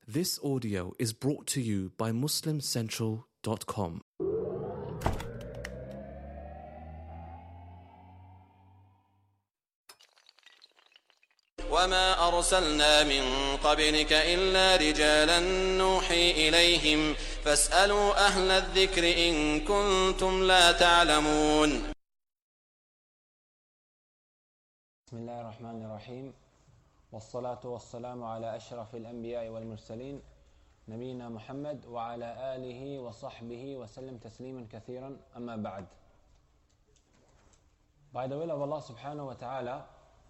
This audio is brought to you by MuslimCentral.com. وما أرسلنا من قبلك إلا رجالا نوحي إليهم فاسألوا أهل الذكر إن كنتم لا تعلمون. بسم الله الرحمن الرحيم والصلاة والسلام على أشرف الأنبياء والمرسلين نبينا محمد وعلى آله وصحبه وسلم تسليما كثيرا أما بعد. By the will of Allah subhanahu wa ta'ala,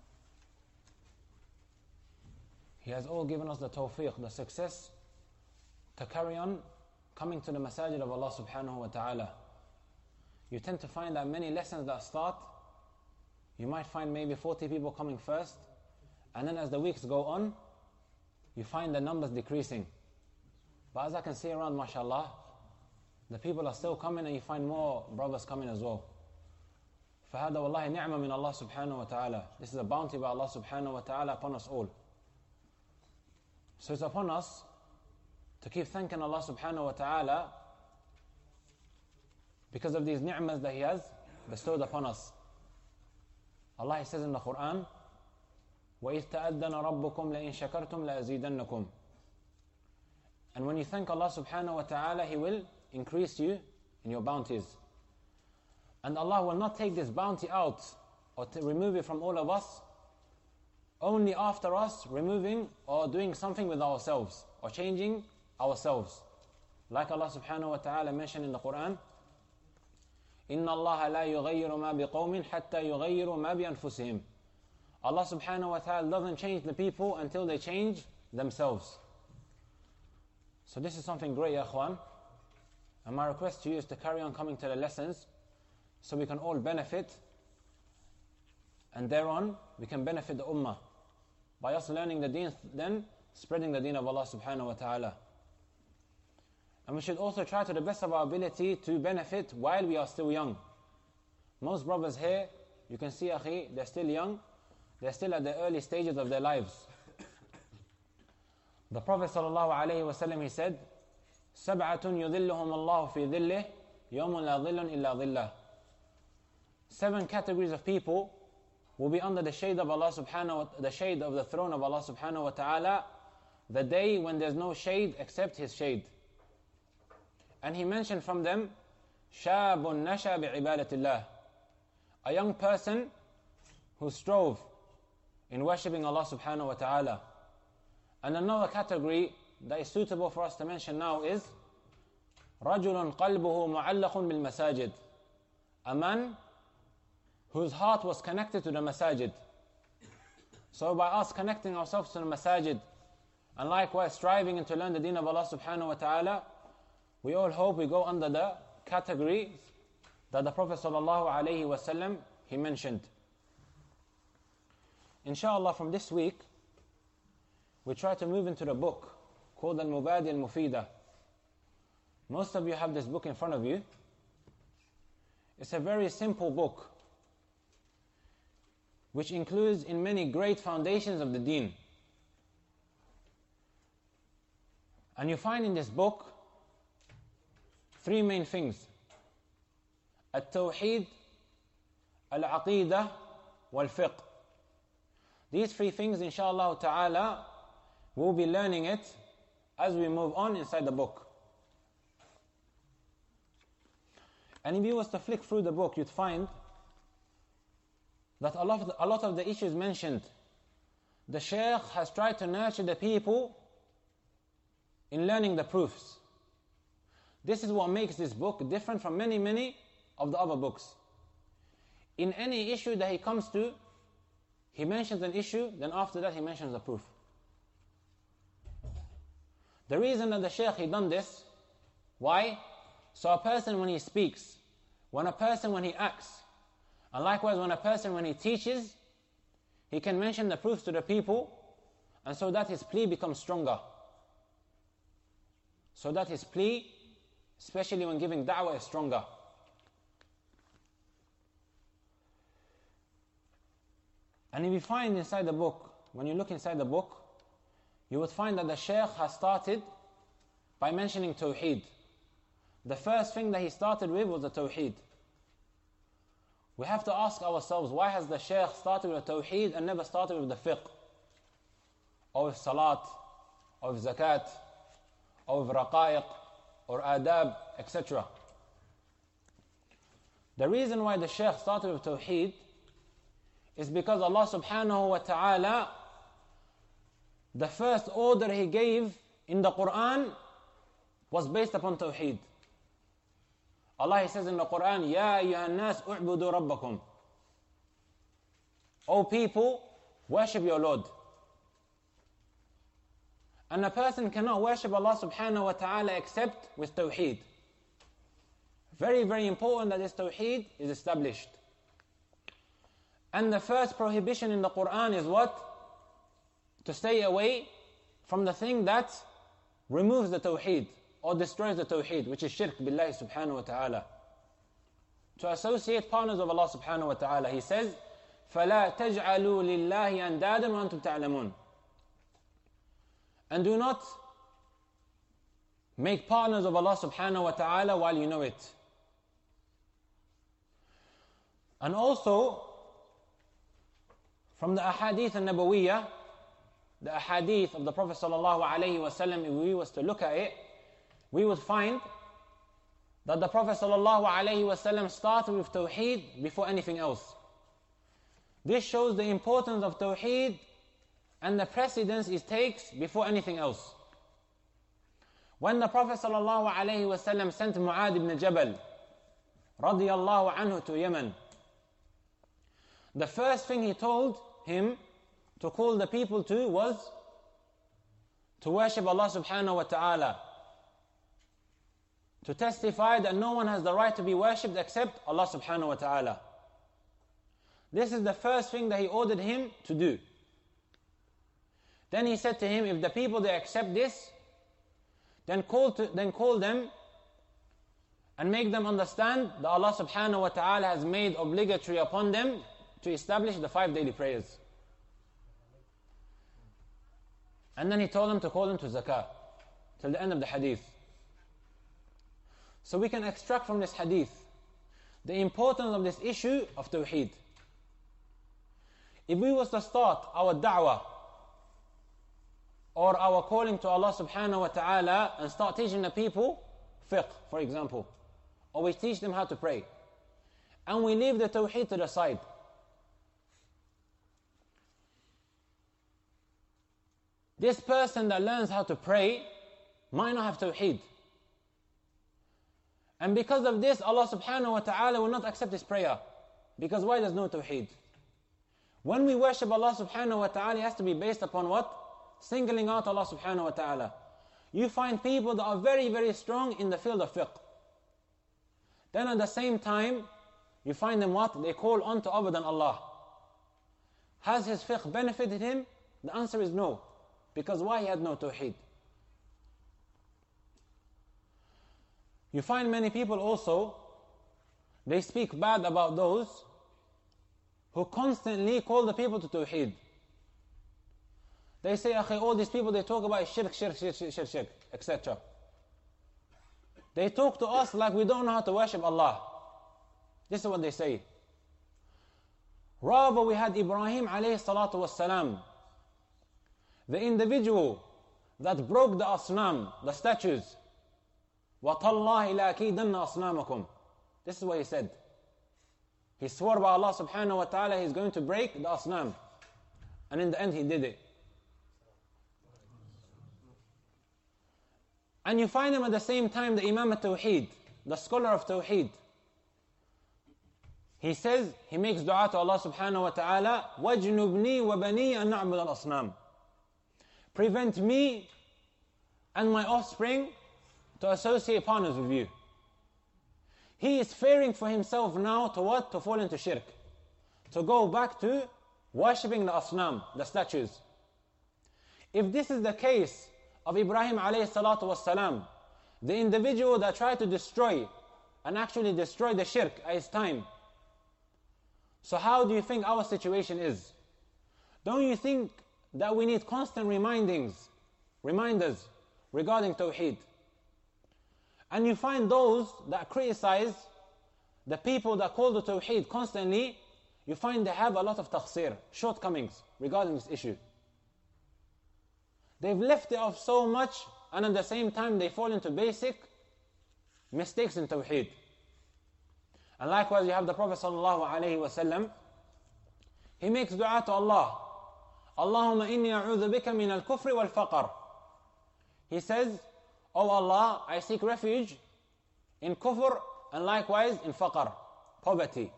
He has all given us the tawfiq, the success to carry on coming to the masajid of Allah subhanahu wa ta'ala. You tend to find that many lessons that start, you might find maybe 40 people coming first, and then as the weeks go on, you find the numbers decreasing. But as I can see around, mashallah, the people are still coming and you find more brothers coming as well. فَهَذَا وَاللَّهِ نِعْمَةٌ مِنَ اللَّهِ سُبْحَانَهُ وَتَعَالَى. This is a bounty by Allah subhanahu wa ta'ala upon us all. So it's upon us to keep thanking Allah subhanahu wa ta'ala because of these ni'mas that He has bestowed upon us. Allah says in the Quran, وَإِذْ تَأَذَّنَ رَبُّكُمْ لَإِن شَكَرْتُمْ لَأَزِيدَنَّكُمْ. And when you thank Allah subhanahu wa ta'ala, He will increase you in your bounties. And Allah will not take this bounty out or to remove it from all of us only after us removing or doing something with ourselves or changing ourselves. Like Allah subhanahu wa ta'ala mentioned in the Quran, إِنَّ اللَّهَ لَا يُغَيِّرُ مَا بِقَوْمٍ حَتَّى يُغَيِّرُ مَا بِأَنفُسِهِمْ. Allah subhanahu wa ta'ala doesn't change the people until they change themselves. So this is something great, ya akhwan. And my request to you is to carry on coming to the lessons so we can all benefit, and thereon we can benefit the ummah by us learning the deen, then spreading the deen of Allah subhanahu wa ta'ala. And we should also try to the best of our ability to benefit while we are still young. Most brothers here, you can see, akhi, they're still young, they're still at the early stages of their lives. The Prophet sallallahu alayhi wa sallam, he said, سَبْعَةٌ يُذِلُّهُمُ اللَّهُ فِي ذِلِّهِ يَوْمٌ لَا ظِلٌّ إِلَّا ظِلَّهُ. 7 categories of people will be under the shade of Allah subhanahu wa, the shade of the throne of Allah subhanahu wa ta'ala, the day when there's no shade except His shade. And He mentioned from them, شَابٌ نَشَى بِعِبَادَةِ اللَّهِ, a young person who strove in worshipping Allah subhanahu wa ta'ala. And another category that is suitable for us to mention now is رَجُلٌ قَلْبُهُ مُعَلَّقٌ بِالْمَسَاجِدِ, a man whose heart was connected to the masajid. So by us connecting ourselves to the masajid and likewise striving to learn the deen of Allah subhanahu wa ta'ala, we all hope we go under the categories that the Prophet sallallahu alayhi wa sallam, he mentioned. Inshallah, from this week we try to move into the book called Al-Mubadi Al-Mufida. Most of you have this book in front of you. It's a very simple book which includes in many great foundations of the deen. And you find in this book 3 main things: At-Tawheed, Al-Aqidah, Wal-Fiqh. These 3 things, inshallah ta'ala, we'll be learning it as we move on inside the book. And if you was to flick through the book, you'd find that a lot of the issues mentioned, the Shaykh has tried to nurture the people in learning the proofs. This is what makes this book different from many of the other books. In any issue that he comes to, he mentions an issue, then after that he mentions a proof. The reason that the Shaykh he done this, why? So a person when he speaks, when he acts, and likewise when a person when he teaches, he can mention the proofs to the people, and so that his plea becomes stronger. So that his plea, especially when giving da'wah, is stronger. And if you find inside the book, when you look inside the book, you would find that the Shaykh has started by mentioning Tawheed. The first thing that he started with was the Tawheed. We have to ask ourselves, why has the Shaykh started with the Tawheed and never started with the fiqh, or with Salat, or with Zakat, or with Raqa'iq, or Adab, etc. The reason why the Shaykh started with Tawheed is because Allah subhanahu wa ta'ala, the first order He gave in the Quran was based upon Tawheed. Allah He says in the Quran, Ya ayyuhan nas u'budu rabbakum. O people, worship your Lord. And a person cannot worship Allah subhanahu wa ta'ala except with Tawheed. Very, very important that this Tawheed is established. And the first prohibition in the Quran is what? To stay away from the thing that removes the Tawheed or destroys the Tawheed, which is shirk billahi subhanahu wa ta'ala. To associate partners of Allah subhanahu wa ta'ala. He says, فَلَا تَجْعَلُوا لِلَّهِ أَنْدَادًا وَأَنْتُمْ تَعْلَمُونَ. And do not make partners of Allah subhanahu wa ta'ala while you know it. And also, from the ahadith al-Nabawiyah, the ahadith of the Prophet sallallahu alayhi wa sallam, if we was to look at it, we would find that the Prophet sallallahu alayhi wa sallam started with Tawheed before anything else. This shows the importance of Tawheed and the precedence it takes before anything else. When the Prophet sallallahu alayhi wa sallam sent Mu'adh ibn Jabal radiyallahu anhu to Yemen, the first thing he told him to call the people to was to worship Allah subhanahu wa ta'ala, to testify that no one has the right to be worshipped except Allah subhanahu wa ta'ala. This is the first thing that he ordered him to do. Then he said to him, if the people they accept this, then call them and make them understand that Allah subhanahu wa ta'ala has made obligatory upon them to establish the 5 daily prayers. And then he told them to call them to zakah till the end of the hadith. So we can extract from this hadith the importance of this issue of Tawheed. If we was to start our da'wah or our calling to Allah subhanahu wa ta'ala and start teaching the people fiqh, for example, or we teach them how to pray, and we leave the Tawheed to the side, this person that learns how to pray might not have Tawheed. And because of this, Allah subhanahu wa ta'ala will not accept his prayer. Because why? There's no Tawheed. When we worship Allah subhanahu wa ta'ala, it has to be based upon what? Singling out Allah subhanahu wa ta'ala. You find people that are very, very strong in the field of fiqh. Then at the same time, you find them what? They call on to other than Allah. Has his fiqh benefited him? The answer is no. Because why? He had no Tawheed. You find many people also, they speak bad about those who constantly call the people to Tawheed. They say, "Akhi, all these people they talk about shirk, etc." They talk to us like we don't know how to worship Allah. This is what they say. Rather, we had Ibrahim alayhi salatu wassalam, the individual that broke the asnam, the statues. وَتَاللَّهِ لَأَكِيدَنَّ أَصْنَامَكُمْ. This is what he said. He swore by Allah subhanahu wa ta'ala he's going to break the asnam. And in the end he did it. And you find him at the same time, the Imam al-Tawheed, the scholar of Tawheed. He says, he makes dua to Allah subhanahu wa ta'ala, وَاجْنُبْنِي وَبَنِي أَن نَعْبُدَ الْأَصْنَامِ. Prevent me and my offspring to associate partners with you. He is fearing for himself now to what? To fall into shirk. To go back to worshipping the asnam, the statues. If this is the case of Ibrahim alayhi salatu wassalam, the individual that tried to destroy and actually destroy the shirk at his time, so how do you think our situation is? Don't you think that we need constant remindings reminders regarding Tawheed. And you find those that criticize the people that call the Tawheed constantly, you find they have a lot of taqsir, shortcomings regarding this issue. They've left it off so much, and at the same time they fall into basic mistakes in Tawheed. And likewise you have the Prophet ﷺ, he makes dua to Allah. Allahumma inni a'udhu bika min al-kufri wal-faqr. He says, Oh Allah, I seek refuge in kufr and likewise in faqr, poverty.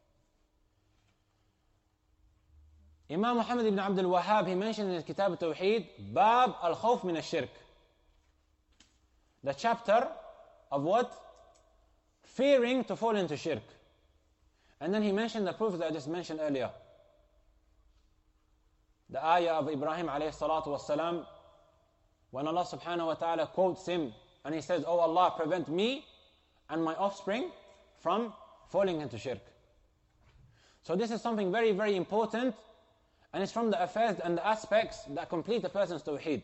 Imam Muhammad ibn Abdul Wahhab, he mentioned in his Kitab al-Tawheed, Bab al-Khawf min al-Shirk. The chapter of what? Fearing to fall into shirk. And then he mentioned the proofs that I just mentioned earlier. The ayah of Ibrahim alayhi salatu wassalam, when Allah subhanahu wa ta'ala quotes him and he says, Oh Allah, prevent me and my offspring from falling into shirk. So this is something very, very important, and it's from the affairs and the aspects that complete a person's tawheed.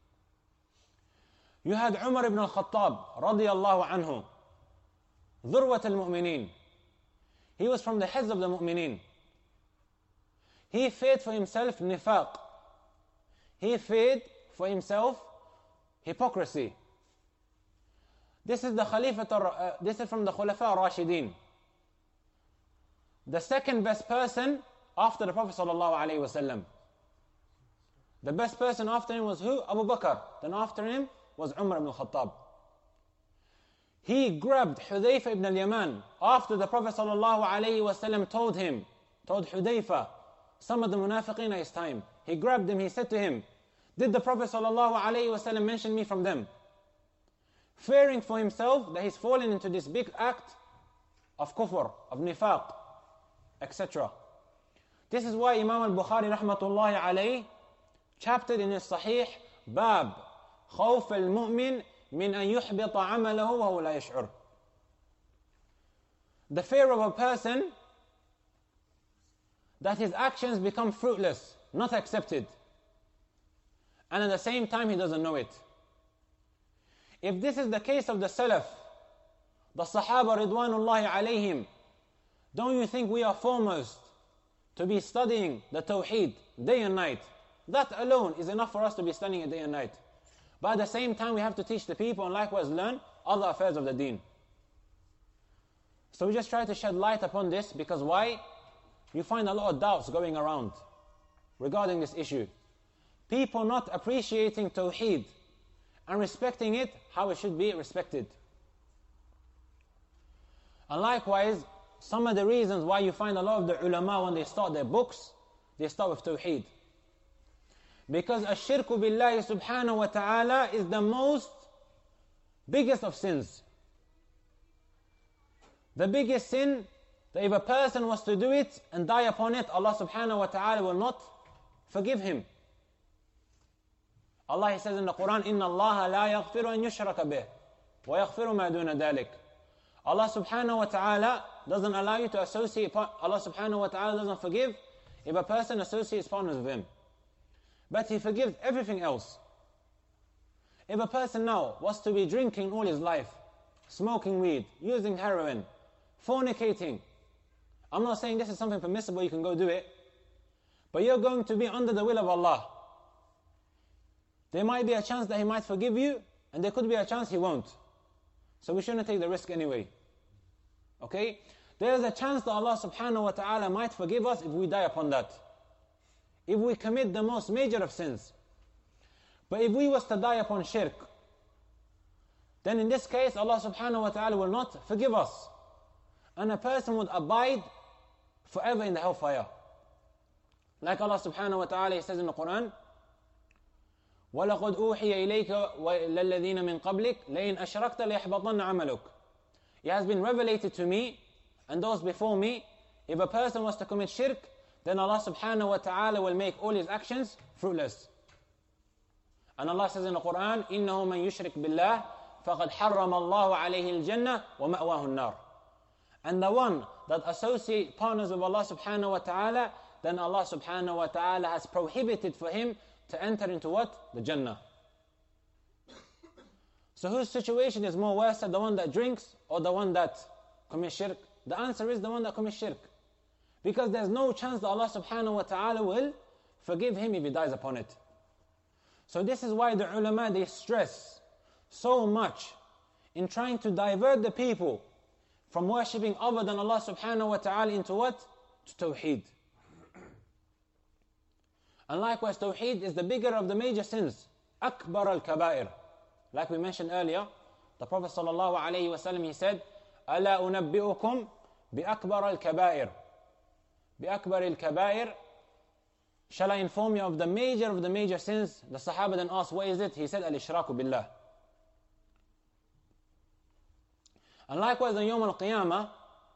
You had Umar ibn al-Khattab radiyallahu anhu, ذروة المؤمنين. He was from the heads of the mu'mineen. He feared for himself nifaq. He feared for himself hypocrisy. This is this is from the Khulafa al-Rashidin. The second best person after the Prophet sallallahu alaihi wasallam. The best person after him was who? Abu Bakr. Then after him was Umar ibn al-Khattab. He grabbed Hudayfa ibn al-Yaman after the Prophet sallallahu alaihi wasallam told Hudayfa, some of the munafiqeen at his time. He grabbed him, he said to him, did the Prophet sallallahu alaihi wasallam mention me from them? Fearing for himself that he's fallen into this big act of kufr, of nifaq, etc. This is why Imam al-Bukhari rahmatullahi alayhi chaptered in his Sahih, Bab Khawf al-Mu'min min an yuhbita amalahu wa huwa la yash'ur. The fear of a person that his actions become fruitless, not accepted, and at the same time he doesn't know it. If this is the case of the Salaf, the Sahaba Ridwanullahi alayhim, don't you think we are foremost to be studying the Tawheed day and night? That alone is enough for us to be studying it day and night. But at the same time we have to teach the people and likewise learn other affairs of the deen. So we just try to shed light upon this, because why? You find a lot of doubts going around regarding this issue. People not appreciating Tawheed and respecting it how it should be respected. And likewise, some of the reasons why you find a lot of the ulama, when they start their books, they start with Tawheed. Because ash-shirku billahi subhanahu wa ta'ala is the biggest of sins. The biggest sin, that if a person was to do it and die upon it, Allah subhanahu wa ta'ala will not forgive him. Allah, He says in the Quran, إِنَّ اللَّهَ لَا يَغْفِرُ أَن يُشْرَكَ بِهِ وَيَغْفِرُ مَا دُونَ ذَلِكَ. Allah subhanahu wa ta'ala doesn't allow you to associate, Allah subhanahu wa ta'ala doesn't forgive if a person associates partners with Him. But He forgives everything else. If a person now was to be drinking all his life, smoking weed, using heroin, fornicating, I'm not saying this is something permissible, you can go do it, but you're going to be under the will of Allah. There might be a chance that He might forgive you, and there could be a chance He won't. So we shouldn't take the risk anyway. Okay? There is a chance that Allah subhanahu wa ta'ala might forgive us if we die upon that. If we commit the most major of sins. But if we was to die upon shirk, then in this case Allah subhanahu wa ta'ala will not forgive us. And a person would abide forever in the hellfire. Like Allah subhanahu wa ta'ala, He says in the Quran, وَلَقَدْ أُوحِيَ إِلَيْكَ وَلَلَّذِينَ مِنْ قَبْلِكَ لَإِنْ أَشْرَكْتَ لَيَحْبَطَنَّ عَمَلُكَ. It has been revelated to me and those before me, if a person was to commit shirk, then Allah subhanahu wa ta'ala will make all his actions fruitless. And Allah says in the Quran, إِنَّهُ مَنْ يُشْرِكْ بِاللَّهِ فَقَدْ حَرَّمَ اللَّهُ عَلَيْهِ الْجَنَّةِ وَمَأْوَاهُ النَّارِ. And the one that associates partners with Allah subhanahu wa ta'ala, then Allah subhanahu wa ta'ala has prohibited for him to enter into what? The Jannah. So whose situation is more worse, the one that drinks or the one that commits shirk? The answer is the one that commits shirk. Because there's no chance that Allah subhanahu wa ta'ala will forgive him if he dies upon it. So this is why the ulama, they stress so much in trying to divert the people from worshipping other than Allah subhanahu wa ta'ala into what? To Tawheed. And likewise, Tawheed is the bigger of the major sins. Akbar al-kabair. Like we mentioned earlier, the Prophet sallallahu alayhi wa sallam, he said, أَلَا أُنَبِّئُكُمْ بِأَكْبَرَ الْكَبَائِرِ بِأَكْبَرِ الْكَبَائِرِ. Shall I inform you of the major sins? The Sahaba then asked, what is it? He said, Al-Ishraku Billah. And likewise on Yawm al-Qiyamah,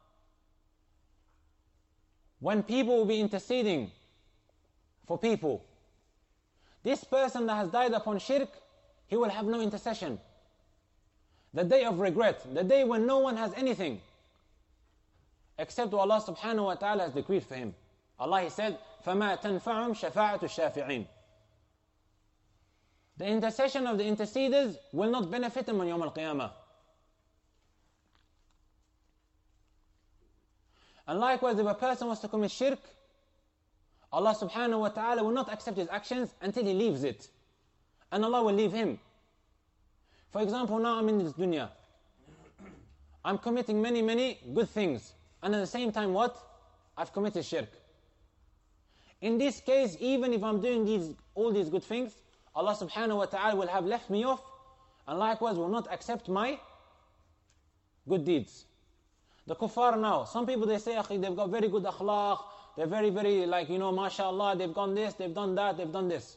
when people will be interceding for people, this person that has died upon shirk, he will have no intercession. The day of regret, the day when no one has anything except what Allah subhanahu wa ta'ala has decreed for him. Allah, he said, فَمَا تَنْفَعُمْ شَفَاعَةُ الشَّافِعِينَ. The intercession of the interceders will not benefit them on Yawm al-Qiyamah. And likewise, if a person was to commit shirk, Allah subhanahu wa ta'ala will not accept his actions until he leaves it. And Allah will leave him. For example, now I'm in this dunya. I'm committing many good things. And at the same time, what? I've committed shirk. In this case, even if I'm doing all these good things, Allah subhanahu wa ta'ala will have left me off, and likewise will not accept my good deeds. The kuffar now, some people they say, they've got very good akhlaq, they're very, mashallah, they've done this, they've done that, they've done this.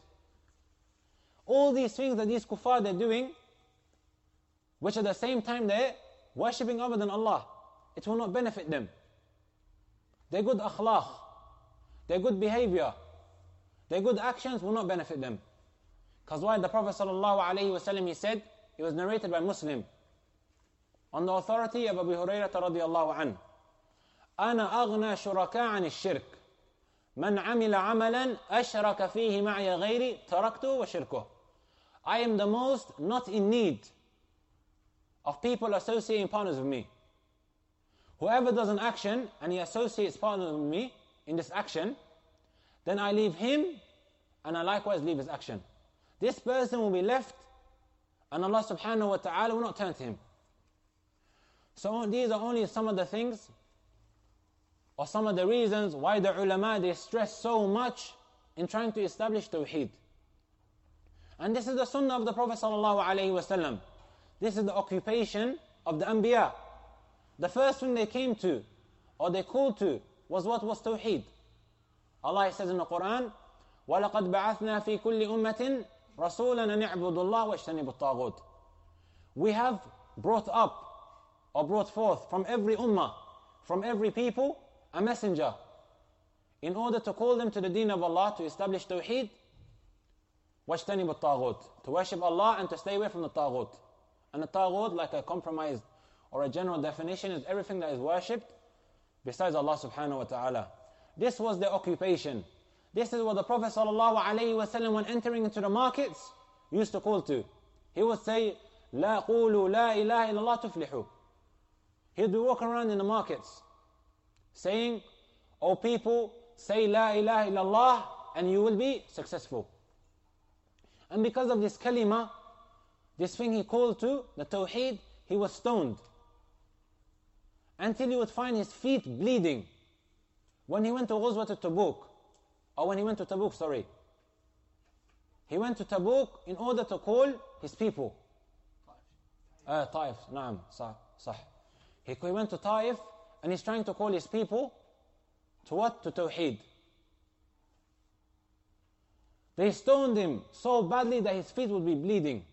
All these things that these kuffar they're doing, which at the same time they're worshipping other than Allah, it will not benefit them. Their good akhlaq, their good behavior, their good actions will not benefit them. Because why? The Prophet ﷺ, he said, it was narrated by Muslim, on the authority of Abu Hurairah radiyallahu anhu, أنا أغنى شركاء عن الشرك من عمل عملا أشرك فيه معي غيري تركته وشركه. I am the most not in need of people associating partners with me. Whoever does an action and he associates partners with me in this action, then I leave him and I likewise leave his action. This person will be left and Allah subhanahu wa ta'ala will not turn to him. So these are only some of the things or some of the reasons why the ulama, they stress so much in trying to establish tawheed. And this is the sunnah of the Prophet sallallahu alaihi wasallam. This is the occupation of the anbiya. The first thing they came to or they called to was what? Was tawheed. Allah says in the Quran, وَلَقَدْ بَعَثْنَا فِي كُلِّ أُمَّةٍ رَسُولًا أَنِ اعْبُدُوا اللَّهَ وَاجْتَنِبُوا الطَّاغُوتَ. We have brought up or brought forth from every ummah, from every people, a messenger in order to call them to the deen of Allah, to establish tawheed, وَاجْتَنِبُوا الطَّاغُوتَ, to worship Allah and to stay away from the taghut. And the taghut, like a compromised or a general definition, is everything that is worshipped besides Allah subhanahu wa ta'ala. This was their occupation. This is what the Prophet sallallahu alaihi wasallam, when entering into the markets, used to call to. He would say, لا قولوا لا إله إلا الله تفلحوا. He'd be walking around in the markets saying, O people, say La ilaha illallah and you will be successful. And because of this kalima, this thing he called to, the tawheed, he was stoned. Until he would find his feet bleeding. When he went to Ghazwat al-Tabuk, or when he went to Tabuk, sorry. He went to Tabuk in order to call his people. Taif, naam, sah. He went to Taif and he's trying to call his people to what? To Tawheed. They stoned him so badly that his feet would be bleeding.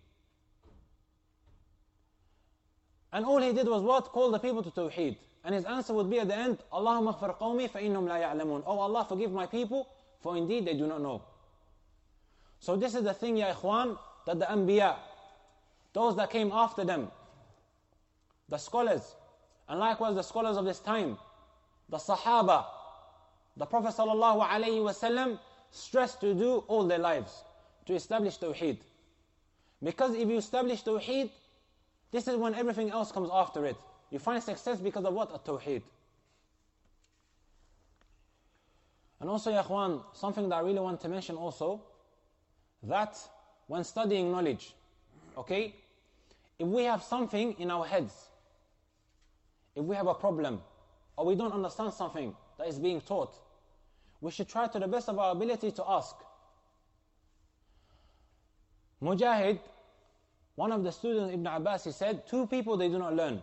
And all he did was what? Call the people to Tawheed. And his answer would be at the end, Allahumma aghfir qawmi fa innahum la ya'lamun. Oh Allah, forgive my people, for indeed they do not know. So this is the thing, ya ikhwan, that the anbiya, those that came after them, the scholars, and likewise the scholars of this time, the Sahaba, the Prophet sallallahu alaihi wasallam stressed to do all their lives to establish Tawheed. Because if you establish Tawheed, This is when everything else comes after it. You find success because of what? At-Tawheed. And also, ya ikhwan, something that I really want to mention also, that when studying knowledge, okay, if we have something in our heads, if we have a problem, or we don't understand something that is being taught, we should try to the best of our ability to ask. Mujahid, one of the students, Ibn Abbas, he said, two people they do not learn.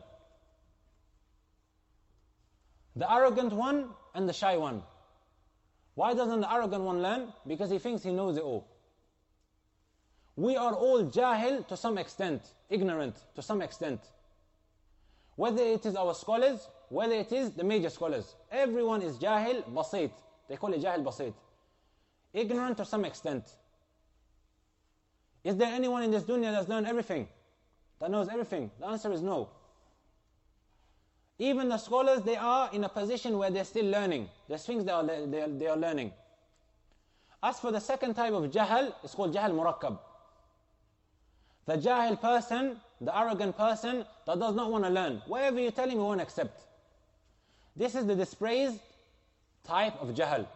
The arrogant one and the shy one. Why doesn't the arrogant one learn? Because he thinks he knows it all. We are all jahil to some extent, ignorant to some extent. Whether it is our scholars, whether it is the major scholars. Everyone is jahil basit. They call it jahil basit. Ignorant to some extent. Is there anyone in this dunya that's learned everything? That knows everything? The answer is no. Even the scholars, they are in a position where they're still learning. There's things they are learning. As for the second type of jahal, it's called jahal murakkab. The jahil person, the arrogant person that does not want to learn. Whatever you tell him, he won't accept. This is the dispraised type of jahal.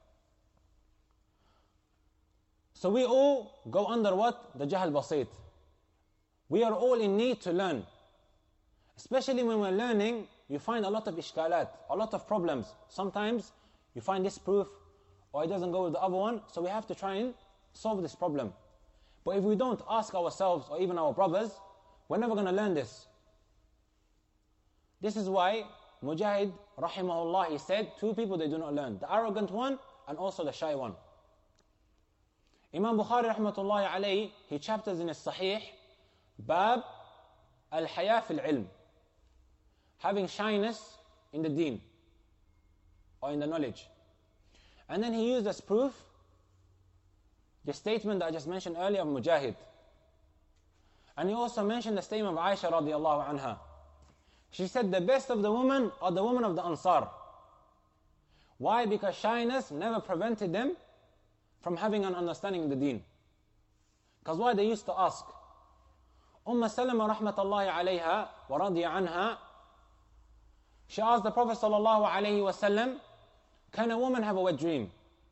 So we all go under what? The jahal basit. We are all in need to learn. Especially when we're learning, you find a lot of ishkalat, a lot of problems. Sometimes you find this proof, or it doesn't go with the other one, so we have to try and solve this problem. But if we don't ask ourselves, or even our brothers, we're never going to learn this. This is why Mujahid, rahimahullah, he said, two people they do not learn. The arrogant one, and also the shy one. Imam Bukhari, rahmatullahi alayhi, he chapters in his Sahih, Bab al-Haya fil ilm. Having shyness in the deen, or in the knowledge. And then he used as proof the statement that I just mentioned earlier of Mujahid. And he also mentioned the statement of Aisha radiallahu anha. She said the best of the women are the women of the Ansar. Why? Because shyness never prevented them from having an understanding of the deen. Because why? They used to ask. Salama rahmatullahi alayha wa radiya anha, she asked the Prophet sallallahu alayhi wasallam, can a woman have a wet dream?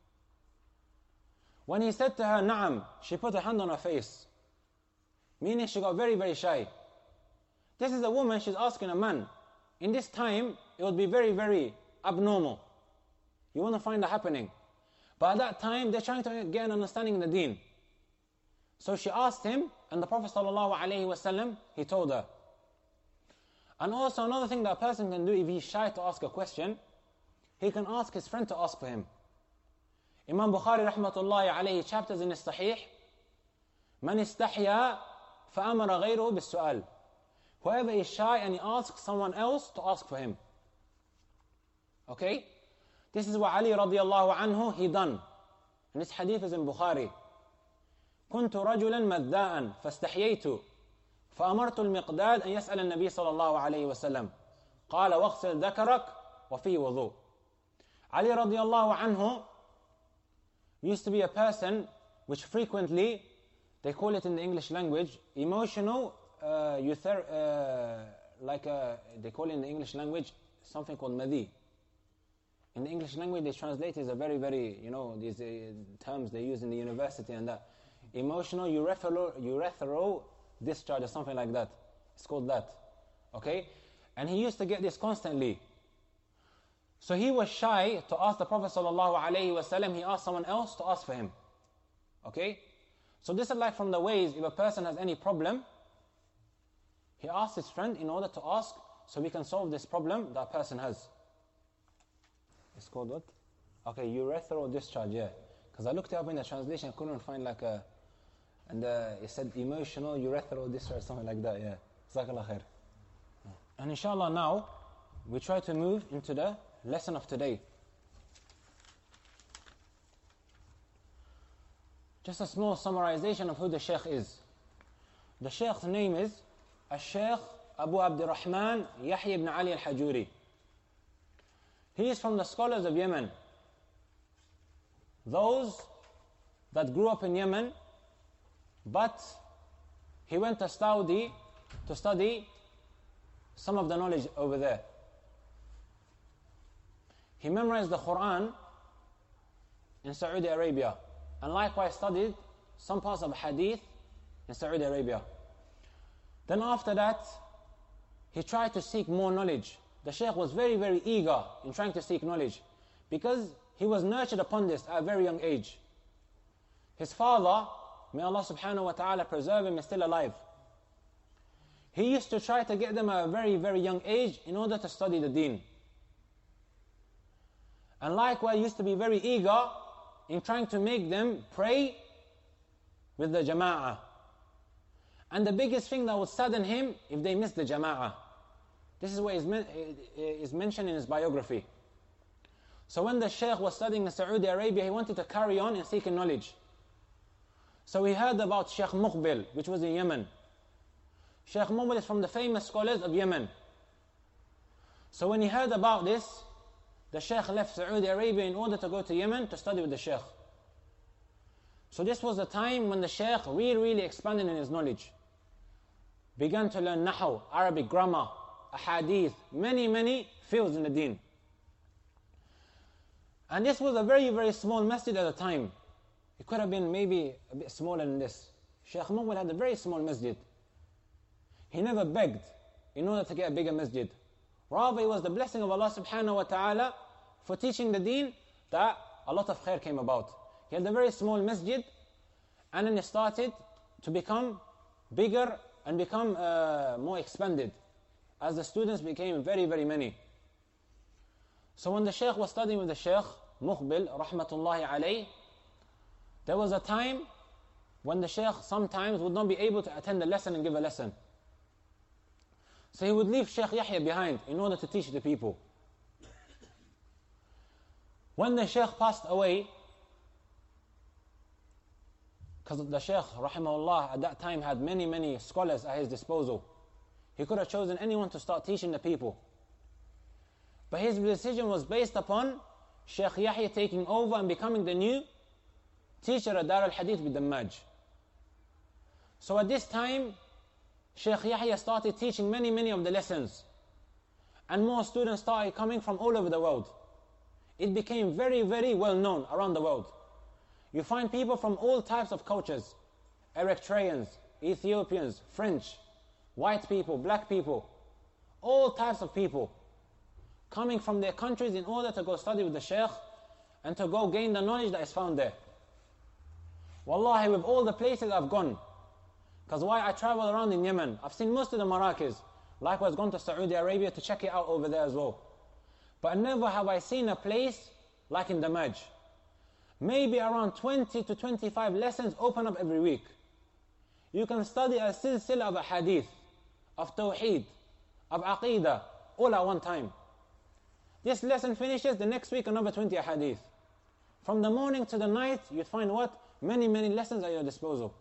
When he said to her, na'am, she put her hand on her face. Meaning she got very, very shy. This is a woman, she's asking a man. In this time, it would be very, very abnormal. You wouldn't find that happening. But at that time, they're trying to get an understanding of the deen. So she asked him, and the Prophet sallallahu alayhi wasallam, he told her. And also another thing that a person can do if he's shy to ask a question, he can ask his friend to ask for him. Imam Bukhari rahmatullahi alayhi chapters in his Sahih, Man istahya fa'amara ghayruhu bis-su'al. Whoever is shy and he asks someone else to ask for him. Okay? This is what Ali radiallahu anhu he done. And this hadith is in Bukhari. كنت رجلا مذاء فاستحييت فأمرت المقداد أن يسأل النبي صلى الله عليه وسلم قال واغسل ذكرك وفيه وضوء. Ali radiallahu anhu used to be a person which frequently, they call it in the English language, emotional, they call it in the English language something called madhi. In the English language, they translate it as a very, very, these terms they use in the university and that. Emotional urethral discharge or something like that. It's called that. Okay? And he used to get this constantly. So he was shy to ask the Prophet ﷺ, he asked someone else to ask for him. Okay? So this is like from the ways, if a person has any problem, he asks his friend in order to ask so we can solve this problem that person has. It's called what? Okay, urethral discharge, yeah. Because I looked it up in the translation, I couldn't find like a, and it said emotional urethral discharge, something like that, yeah. Jazakallah khair. And inshallah now, we try to move into the lesson of today. Just a small summarization of who the Shaykh is. The Shaykh's name is Al-Shaykh Abu Abdurrahman Yahya ibn Ali al-Hajuri. He is from the scholars of Yemen. Those that grew up in Yemen, but he went to Saudi to study some of the knowledge over there. He memorized the Quran in Saudi Arabia and likewise studied some parts of Hadith in Saudi Arabia. Then after that, he tried to seek more knowledge. The Shaykh was very, very eager in trying to seek knowledge because he was nurtured upon this at a very young age. His father, may Allah subhanahu wa ta'ala preserve him, is still alive. He used to try to get them at a very, very young age in order to study the deen. And likewise used to be very eager in trying to make them pray with the jama'ah. And the biggest thing that would sadden him if they missed the jama'ah. This is what is mentioned in his biography. So when the Shaykh was studying in Saudi Arabia, he wanted to carry on in seeking knowledge. So he heard about Shaykh Muqbil, which was in Yemen. Shaykh Muqbil is from the famous scholars of Yemen. So when he heard about this, the Shaykh left Saudi Arabia in order to go to Yemen to study with the Shaykh. So this was the time when the Shaykh really expanded in his knowledge. Began to learn Nahu, Arabic grammar, Ahadith, many fields in the deen. And this was a very, very small masjid at the time. It could have been maybe a bit smaller than this. Shaykh Muqbil had a very small masjid. He never begged in order to get a bigger masjid. Rather, it was the blessing of Allah subhanahu wa ta'ala for teaching the deen that a lot of khair came about. He had a very small masjid, and then it started to become bigger and become more expanded as the students became very, very many. So when the Shaykh was studying with the Shaykh Muqbil, rahmatullahi alayh, there was a time when the Shaykh sometimes would not be able to attend a lesson and give a lesson. So he would leave Shaykh Yahya behind in order to teach the people. When the Shaykh passed away, because the Shaykh, rahimahullah, at that time had many scholars at his disposal. He could have chosen anyone to start teaching the people. But his decision was based upon Shaykh Yahya taking over and becoming the new teacher at Dar al-Hadith with Dammaj. So at this time, Shaykh Yahya started teaching many of the lessons. And more students started coming from all over the world. It became very well known around the world. You find people from all types of cultures. Eritreans, Ethiopians, French, white people, black people, all types of people coming from their countries in order to go study with the Shaykh and to go gain the knowledge that is found there. Wallahi, with all the places I've gone, because why I travel around in Yemen, I've seen most of the Marrakech, likewise gone to Saudi Arabia to check it out over there as well. But never have I seen a place like in Dammaj. Maybe around 20 to 25 lessons open up every week. You can study a silsila of a hadith, of tawheed, of aqidah, all at one time. This lesson finishes, the next week another 20 hadith. From the morning to the night, you'd find what? Many lessons at your disposal.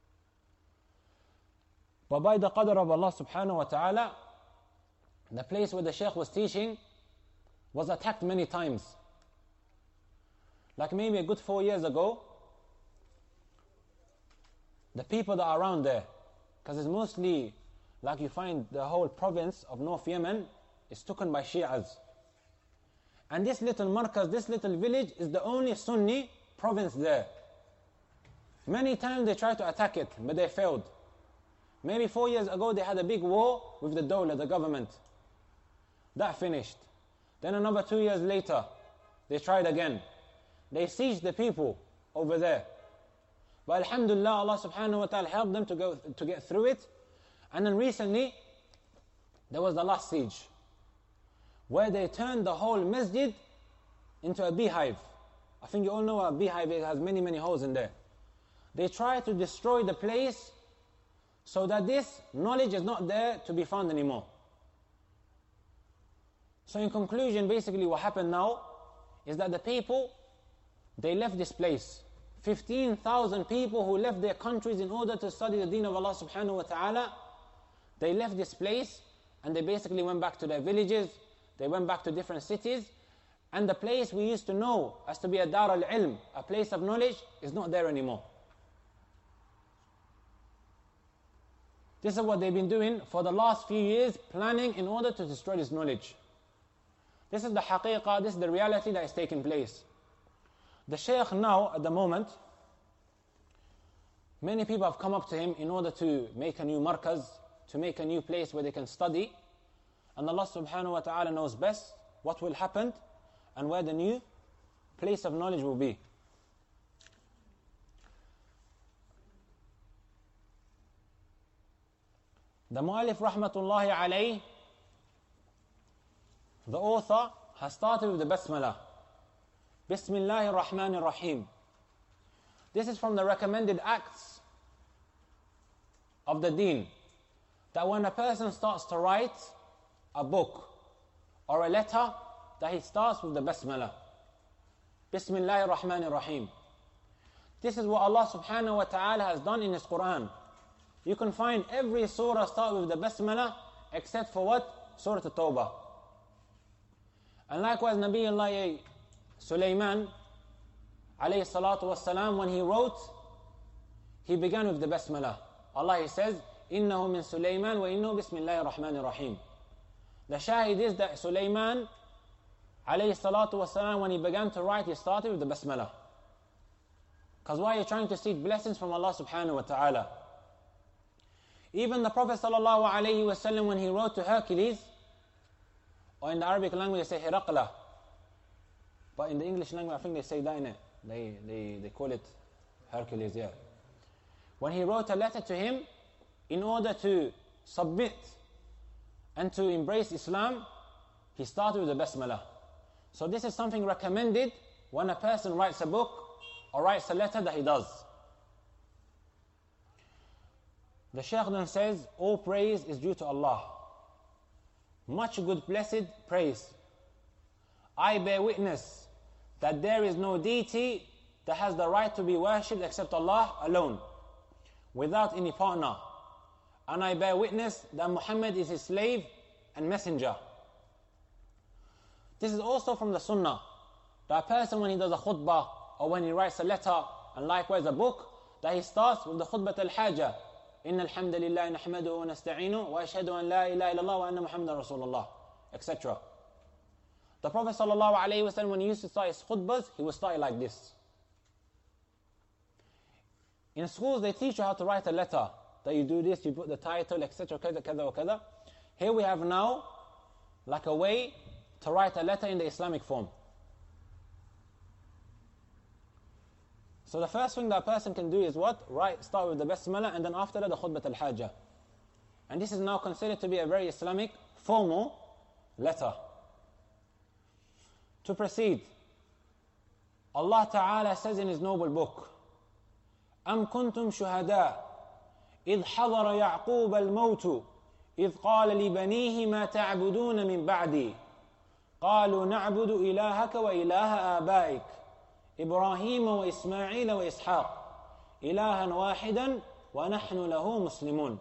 But by the qadr of Allah subhanahu wa ta'ala, the place where the Shaykh was teaching was attacked many times. Like maybe a good 4 years ago, the people that are around there, because it's mostly, like you find the whole province of North Yemen is taken by Shi'as. And this little markaz, this little village is the only Sunni province there. Many times they tried to attack it, but they failed. Maybe 4 years ago they had a big war with the Dawla, the government. That finished. Then another 2 years later, they tried again. They sieged the people over there. But alhamdulillah, Allah subhanahu wa ta'ala helped them to get through it. And then recently, there was the last siege, where they turned the whole masjid into a beehive. I think you all know a beehive, it has many holes in there. They tried to destroy the place so that this knowledge is not there to be found anymore. So in conclusion, basically what happened now is that the people, they left this place. 15,000 people who left their countries in order to study the deen of Allah subhanahu wa ta'ala, they left this place and they basically went back to their villages, they went back to different cities, and the place we used to know as to be a dar al-ilm, a place of knowledge, is not there anymore. This is what they've been doing for the last few years, planning in order to destroy this knowledge. This is the haqiqah, this is the reality that is taking place. The Shaykh now, at the moment, many people have come up to him in order to make a new markaz, to make a new place where they can study. And Allah subhanahu wa ta'ala knows best what will happen and where the new place of knowledge will be. The Mu'allif rahmatullahi alayh, the author, has started with the Basmalah. Bismillahir Rahmanir Rahim. This is from the recommended acts of the deen, that when a person starts to write a book or a letter, that he starts with the Basmalah. Bismillahir Rahmanir Rahim. This is what Allah subhanahu wa ta'ala has done in His Quran. You can find every surah start with the Basmalah except for what? Surah At-Tawbah. And likewise, Nabi Allah Sulaiman alayhi salatu wassalam, when he wrote, he began with the Basmalah. Allah, He says, إِنَّهُ مِن سُلَيْمَانَ وَإِنَّهُ بِسْمِ اللَّهِ الرَّحْمَنِ الرَّحِيمِ. The shahid is that Sulaiman alayhi salatu wassalam, when he began to write, he started with the Basmalah. Because why are you trying to seek blessings from Allah subhanahu wa ta'ala? Even the Prophet sallallahu alayhi wasallam, when he wrote to Hercules, or in the Arabic language they say Hiraqla, but in the English language I think they say that in it. They call it Hercules, yeah. When he wrote a letter to him, in order to submit and to embrace Islam, he started with the Basmalah. So this is something recommended when a person writes a book or writes a letter, that he does. The Shaykh then says, all praise is due to Allah. Much good blessed praise. I bear witness that there is no deity that has the right to be worshipped except Allah alone, without any partner. And I bear witness that Muhammad is His slave and messenger. This is also from the Sunnah, that a person, when he does a khutbah or when he writes a letter and likewise a book, that he starts with the khutbah al-hajah. إن الحمد لله نحمده ونستعينه وأشهد أن لا إله إلا الله وأن محمدا رسول الله, etc. The Prophet sallallahu alaihi wasallam, when he used to start his khutbahs, he would start it like this. In schools they teach you how to write a letter, that you do this, you put the title, etc. Here we have now like a way to write a letter in the Islamic form. So the first thing that a person can do is what? Start with the Basmalah, and then after that the Khutbah al-Hajjah. And this is now considered to be a very Islamic, formal letter. To proceed, Allah Ta'ala says in His noble book, أَمْ كُنْتُمْ شُهَدَاءَ إِذْ حَضَرَ يَعْقُوبَ الْمَوْتُ إِذْ قَالَ لِبَنِيهِ مَا تَعْبُدُونَ مِنْ بَعْدِي قَالُوا نَعْبُدُ إِلَهَكَ وَإِلَهَ آبَائِكَ إبراهيم وإسماعيل وإسحاق إلها واحدا ونحن له مسلمون.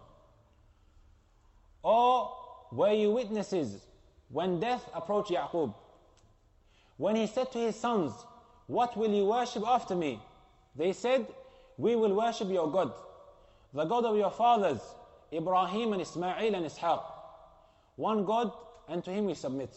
Or were you witnesses when death approached Yaqub, when he said to his sons, what will you worship after me? They said, we will worship your God, the God of your fathers, Ibrahim and Ismail and Ishaq. One God, and to Him we submit.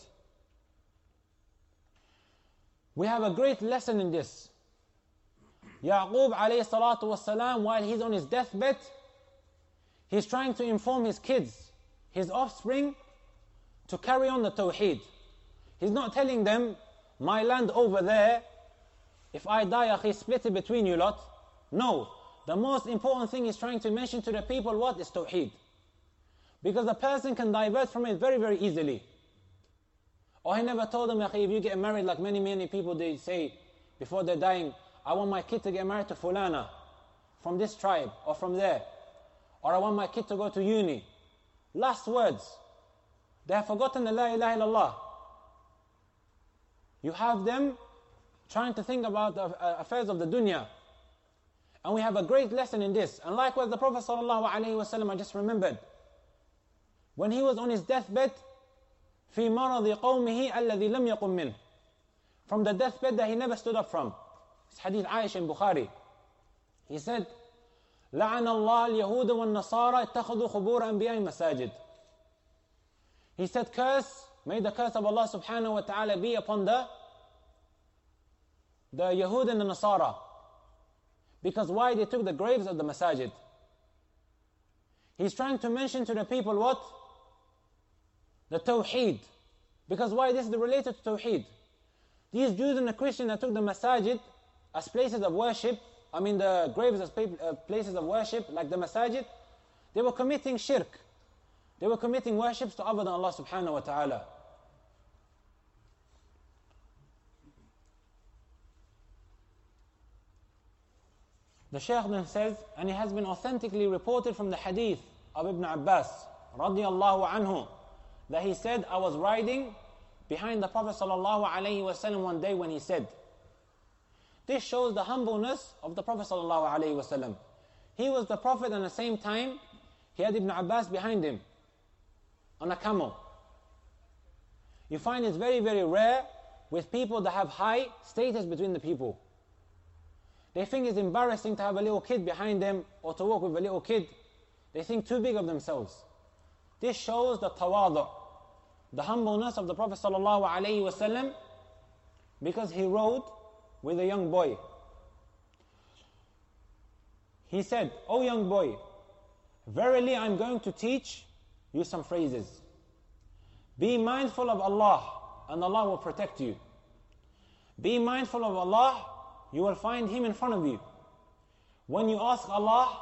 We have a great lesson in this. Yaqub alayhi salatu wasalam, while he's on his deathbed, he's trying to inform his kids, his offspring, to carry on the tawheed. He's not telling them, my land over there, if I die, akhi, split it between you lot. No, the most important thing he's trying to mention to the people, what is tawheed? Because the person can divert from it very, very easily. Or he never told them, if you get married, like many people, they say before they're dying, I want my kid to get married to fulana from this tribe or from there. Or I want my kid to go to uni. Last words. They have forgotten the la ilaha illallah. You have them trying to think about the affairs of the dunya. And we have a great lesson in this. And likewise the Prophet sallallahu alaihi wasallam, I just remembered, when he was on his deathbed, في مرض قومه الذي لم يقم منه, from the deathbed that he never stood up from. It's hadith Aisha in Bukhari. He said, لعن الله اليهود والنصارى اتخذوا قبور أنبياء مساجد. He said, curse, may the curse of Allah subhanahu wa ta'ala be upon the Yahud and the Nasara. Because why? They took the graves of the masajid. He's trying to mention to the people what? The Tawheed. Because why? This is related to Tawheed. These Jews and the Christians that took the masajid as places of worship, the graves as places of worship, like the masajid, they were committing shirk. They were committing worships to other than Allah subhanahu wa ta'ala. The Shaykh then says, and it has been authentically reported from the hadith of Ibn Abbas radiyallahu anhu, that he said, I was riding behind the Prophet sallallahu alayhi wasallam one day when he said, this shows the humbleness of the Prophet sallallahu alayhi wasallam. He was the Prophet, and at the same time he had Ibn Abbas behind him on a camel. You find it's very, very rare with people that have high status between the people. They think it's embarrassing to have a little kid behind them or to walk with a little kid. They think too big of themselves. This shows the tawadu, the humbleness of the Prophet sallallahu alaihi wasallam, because he rode with a young boy. He said, "O young boy, verily I'm going to teach you some phrases. Be mindful of Allah, and Allah will protect you. Be mindful of Allah, you will find Him in front of you. When you ask Allah,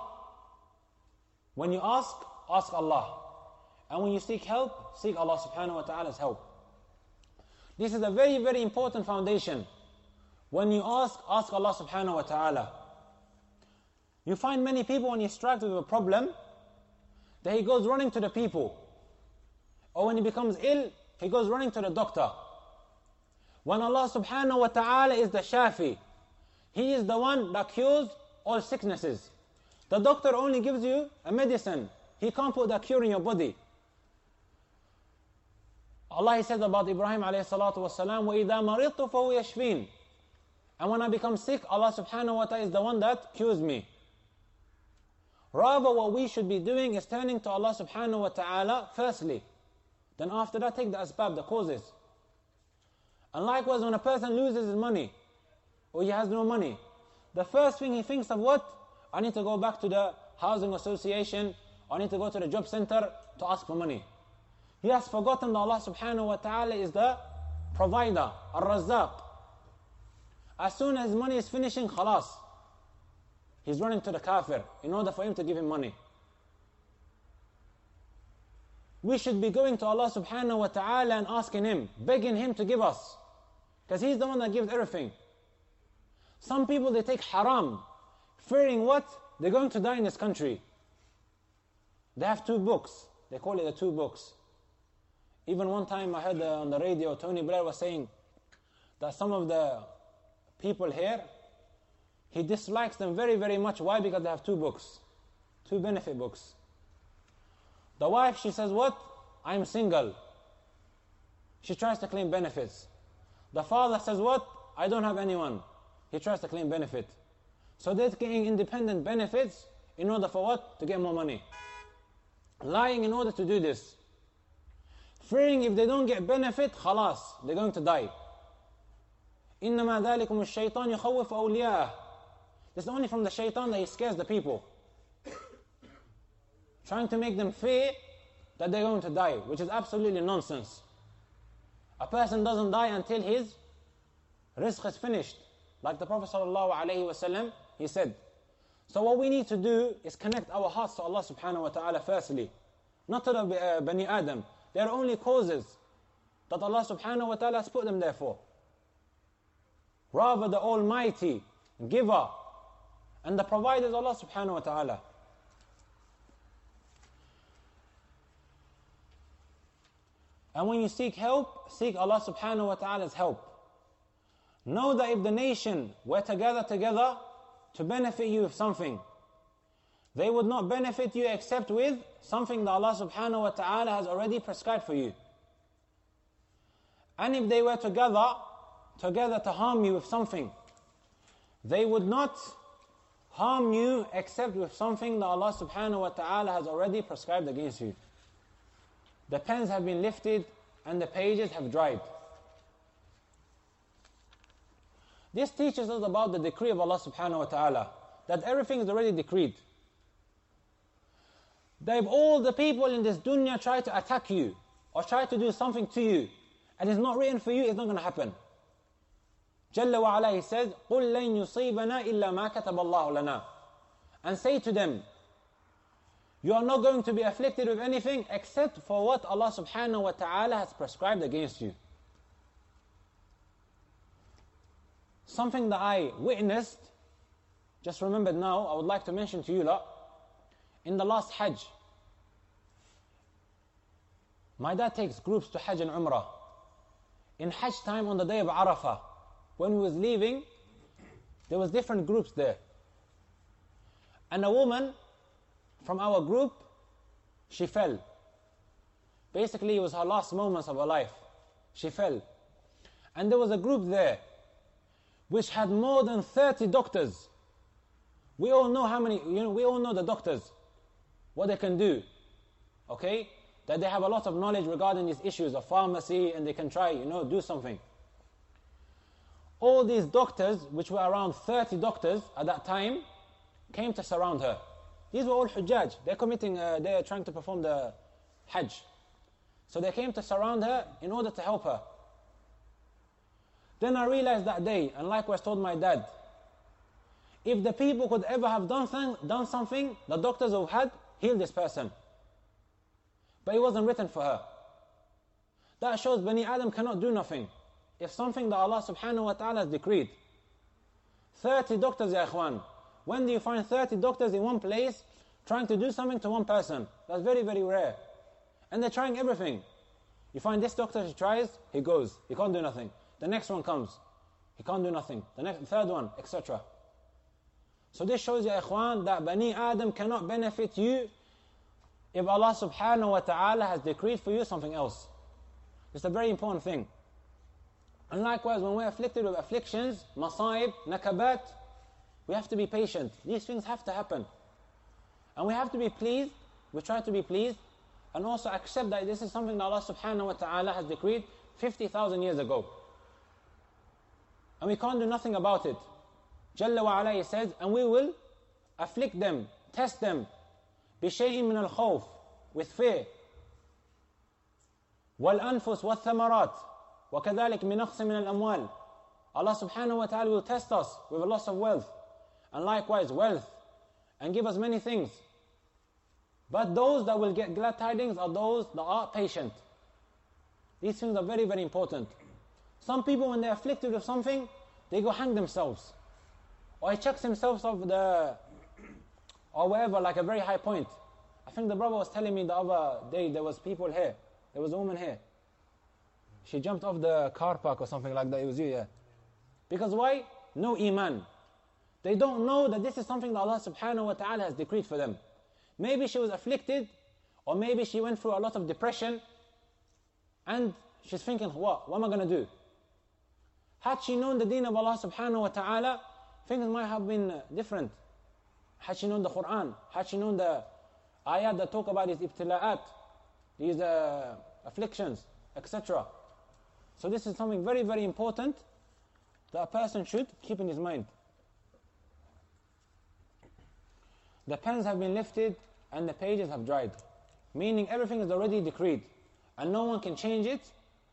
ask Allah. And when you seek help, seek Allah subhanahu wa ta'ala's help." This is a very, very important foundation. When you ask Allah subhanahu wa ta'ala. You find many people, when he's struck with a problem, that he goes running to the people. Or when he becomes ill, he goes running to the doctor. When Allah subhanahu wa ta'ala is the Shafi, He is the one that cures all sicknesses. The doctor only gives you a medicine. He can't put that cure in your body. Allah, He says about Ibrahim alayhi salatu wasalam, وَإِذَا مَرِضْتُ فَهُوَ يَشْفِينَ. And when I become sick, Allah subhanahu wa ta'ala is the one that cures me. Rather, what we should be doing is turning to Allah subhanahu wa ta'ala firstly. Then after that, take the asbab, the causes. And likewise, when a person loses his money, or he has no money, the first thing he thinks of what? I need to go back to the housing association, I need to go to the job center to ask for money. He has forgotten that Allah subhanahu wa ta'ala is the provider, Ar-Razzaq. As soon as money is finishing, khalas, he's running to the kafir in order for him to give him money. We should be going to Allah subhanahu wa ta'ala and asking Him, begging Him to give us. Because He's the one that gives everything. Some people, they take haram, fearing what? They're going to die in this country. They have 2 books. They call it the 2 books. Even one time I heard on the radio, Tony Blair was saying that some of the people here, he dislikes them very, very much. Why? Because they have 2 books. 2 benefit books. The wife, she says what? I'm single. She tries to claim benefits. The father says what? I don't have anyone. He tries to claim benefit. So they're getting independent benefits in order for what? To get more money. Lying in order to do this. Fearing if they don't get benefit, khalas, they're going to die. إِنَّمَا ذَلِكُمُ الشَّيْطَانُ يُخَوِّفُ أَوْلِيَاءَهُ. This is only from the shaitan that he scares the people. Trying to make them fear that they're going to die, which is absolutely nonsense. A person doesn't die until his rizq is finished. Like the Prophet ﷺ, he said. So what we need to do is connect our hearts to Allah subhanahu wa ta'ala firstly. Not to the Bani Adam. They are only causes that Allah subhanahu wa ta'ala has put them there for. Rather, the Almighty Giver and the Provider is Allah subhanahu wa ta'ala. And when you seek help, seek Allah subhanahu wa ta'ala's help. Know that if the nation were to gather together to benefit you with something, they would not benefit you except with something that Allah subhanahu wa ta'ala has already prescribed for you. And if they were to gather together to harm you with something, they would not harm you except with something that Allah subhanahu wa ta'ala has already prescribed against you. The pens have been lifted and the pages have dried. This teaches us about the decree of Allah subhanahu wa ta'ala, that everything is already decreed. That if all the people in this dunya try to attack you or try to do something to you and it's not written for you, it's not going to happen. Jalla wa ala, he says, قُلْ لَن يُصِيبَنَا إِلَّا مَا كَتَبَ اللَّهُ لَنَا. And say to them, you are not going to be afflicted with anything except for what Allah subhanahu wa ta'ala has prescribed against you. Something that I witnessed, just remembered now, I would like to mention to you lot. In the last Hajj, my dad takes groups to Hajj and Umrah. In Hajj time on the day of Arafah, when we was leaving, there was different groups there. And a woman from our group, she fell. Basically, it was her last moments of her life. She fell. And there was a group there which had more than 30 doctors. We all know how many, we all know the doctors, what they can do. Okay? That they have a lot of knowledge regarding these issues of pharmacy and they can try, do something. All these doctors, which were around 30 doctors at that time, came to surround her. These were all Hujjaj. They're trying to perform the Hajj. So they came to surround her in order to help her. Then I realized that day, and likewise told my dad, if the people could ever have done something, the doctors would have healed this person. But it wasn't written for her. That shows Bani Adam cannot do nothing. If something that Allah subhanahu wa ta'ala has decreed. 30 doctors, ya ikhwan. When do you find 30 doctors in one place trying to do something to one person? That's very, very rare. And they're trying everything. You find this doctor, he tries, he goes. He can't do nothing. The next one comes. He can't do nothing. The third one, etc. So this shows, ya ikhwan, that Bani Adam cannot benefit you if Allah subhanahu wa ta'ala has decreed for you something else. It's a very important thing. And likewise, when we're afflicted with afflictions, masaib, nakabat, we have to be patient. These things have to happen. And we have to be pleased. We try to be pleased. And also accept that this is something that Allah subhanahu wa ta'ala has decreed 50,000 years ago. And we can't do nothing about it. Jalla wa ala, he says, and we will afflict them, test them, بِشَيْءٍ مِنَ الْخَوْفِ, with fear. وَالْأَنفُسِ وَالثَّمَرَاتِ وَكَذَلِكَ مِنَقْصٍ مِنَ الْأَمْوَالِ. Allah subhanahu wa ta'ala will test us with a loss of wealth. And likewise wealth. And give us many things. But those that will get glad tidings are those that are patient. These things are very, very important. Some people, when they're afflicted with something, they go hang themselves. Or he chucks himself off or wherever, like a very high point. I think the brother was telling me the other day, there was people here. There was a woman here. She jumped off the car park or something like that. It was you, yeah. Because why? No iman. They don't know that this is something that Allah subhanahu wa ta'ala has decreed for them. Maybe she was afflicted, or maybe she went through a lot of depression, and she's thinking, what am I going to do? Had she known the deen of Allah subhanahu wa ta'ala, things might have been different. Had she known the Quran, had she known the ayat that talk about these ibtila'at, these afflictions, etc. So this is something very, very important that a person should keep in his mind. The pens have been lifted and the pages have dried. Meaning everything is already decreed and no one can change it.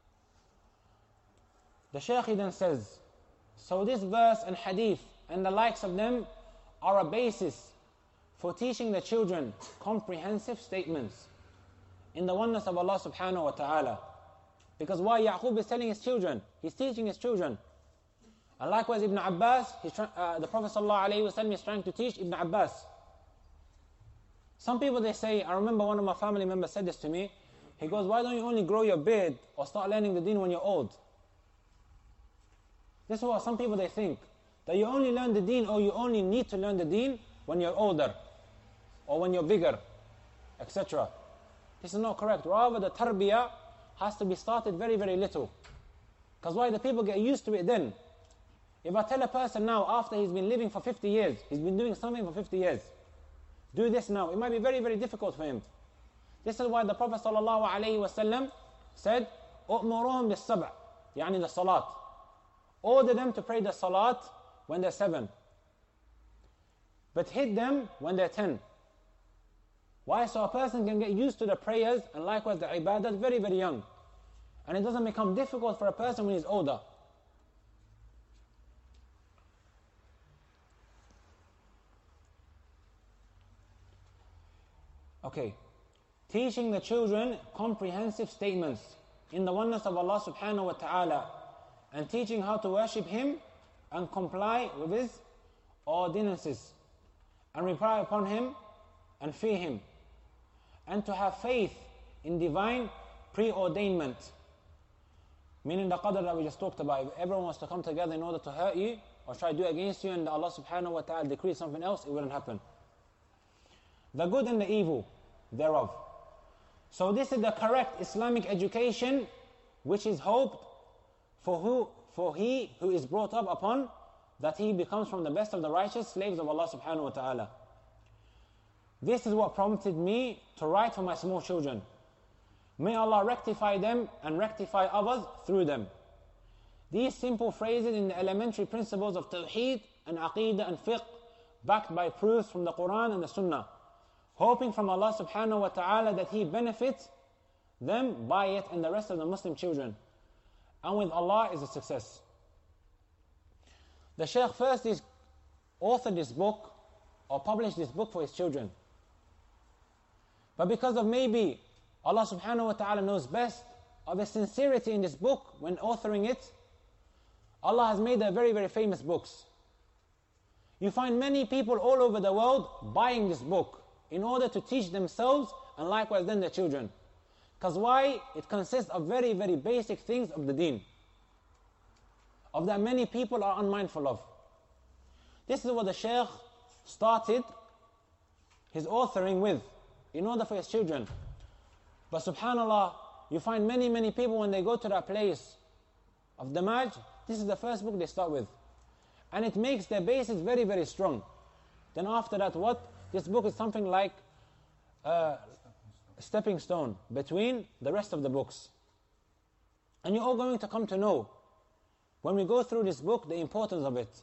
The Shaykh then says, so this verse and hadith and the likes of them are a basis for teaching the children comprehensive statements in the oneness of Allah subhanahu wa ta'ala. Because why Yaqub is telling his children, he's teaching his children. And likewise Ibn Abbas, the Prophet sallallahu alayhi wa sallam is trying to teach Ibn Abbas. Some people they say, I remember one of my family members said this to me, he goes, why don't you only grow your beard or start learning the deen when you're old? This is what some people they think, that you only learn the deen or you only need to learn the deen when you're older or when you're bigger, etc. This is not correct. Rather, the tarbiyah has to be started very, very little. Because why? The people get used to it then. If I tell a person now, after he's been living for 50 years, he's been doing something for 50 years, do this now, it might be very, very difficult for him. This is why the Prophet ﷺ said, أُأْمُرُهُمْ بِالسَّبْعِ, يعني the salat. Order them to pray the salat when they're 7. But hit them when they're 10. Why? So a person can get used to the prayers and likewise the ibadat very, very young. And it doesn't become difficult for a person when he's older. Okay. Teaching the children comprehensive statements in the oneness of Allah subhanahu wa ta'ala, and teaching how to worship Him and comply with His ordinances and rely upon Him and fear Him, and to have faith in divine preordainment, meaning the qadr that we just talked about. If everyone was to come together in order to hurt you or try to do against you and Allah subhanahu wa ta'ala decreed something else, it wouldn't happen. The good and the evil thereof. So this is the correct Islamic education which is hoped for he who is brought up upon, that he becomes from the best of the righteous slaves of Allah subhanahu wa ta'ala. This is what prompted me to write for my small children. May Allah rectify them and rectify others through them. These simple phrases in the elementary principles of Tawheed and Aqeedah and Fiqh, backed by proofs from the Quran and the Sunnah, hoping from Allah subhanahu wa ta'ala that He benefits them by it and the rest of the Muslim children. And with Allah is a success. The Shaykh first authored this book or published this book for his children. But because of maybe Allah subhanahu wa ta'ala knows best of the sincerity in this book when authoring it, Allah has made a very, very famous books. You find many people all over the world buying this book in order to teach themselves and likewise then their children. Because why? It consists of very, very basic things of the deen, of that many people are unmindful of. This is what the Shaykh started his authoring with, in order for his children. But subhanAllah, you find many, many people when they go to that place of Damaj, this is the first book they start with. And it makes their basis very, very strong. Then after that, what? This book is something like a stepping stone between the rest of the books. And you're all going to come to know, when we go through this book, the importance of it.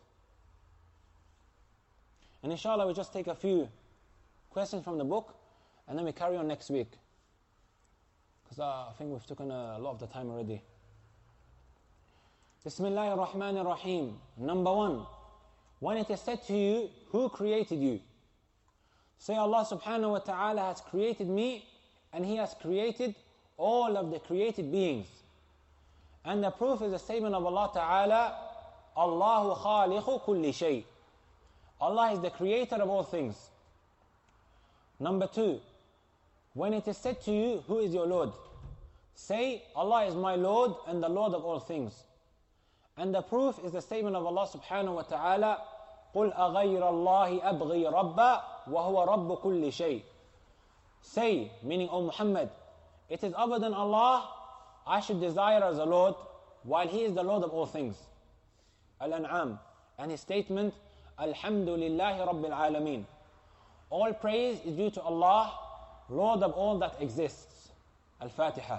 And inshallah, we just take a few questions from the book, and then we carry on next week. Because I think we've taken a lot of the time already. Bismillahir Rahmanir Rahim. Number 1, when it is said to you, who created you? Say, Allah subhanahu wa ta'ala has created me, and He has created all of the created beings. And the proof is the statement of Allah ta'ala, Allahu khaliqu kulli shay. Allah is the creator of all things. Number 2, when it is said to you, who is your Lord? Say, Allah is my Lord and the Lord of all things. And the proof is the statement of Allah subhanahu wa ta'ala, قُلْ أَغَيْرَ اللَّهِ أَبْغِي رَبًّا وَهُوَ رَبُّ كُلِّ شَيْءٍ. Say, meaning, O Muhammad, it is other than Allah I should desire as a Lord, while He is the Lord of all things. Al-An'am. And his statement, Alhamdulillahi Rabbil Alameen. All praise is due to Allah, Lord of all that exists. Al-Fatiha.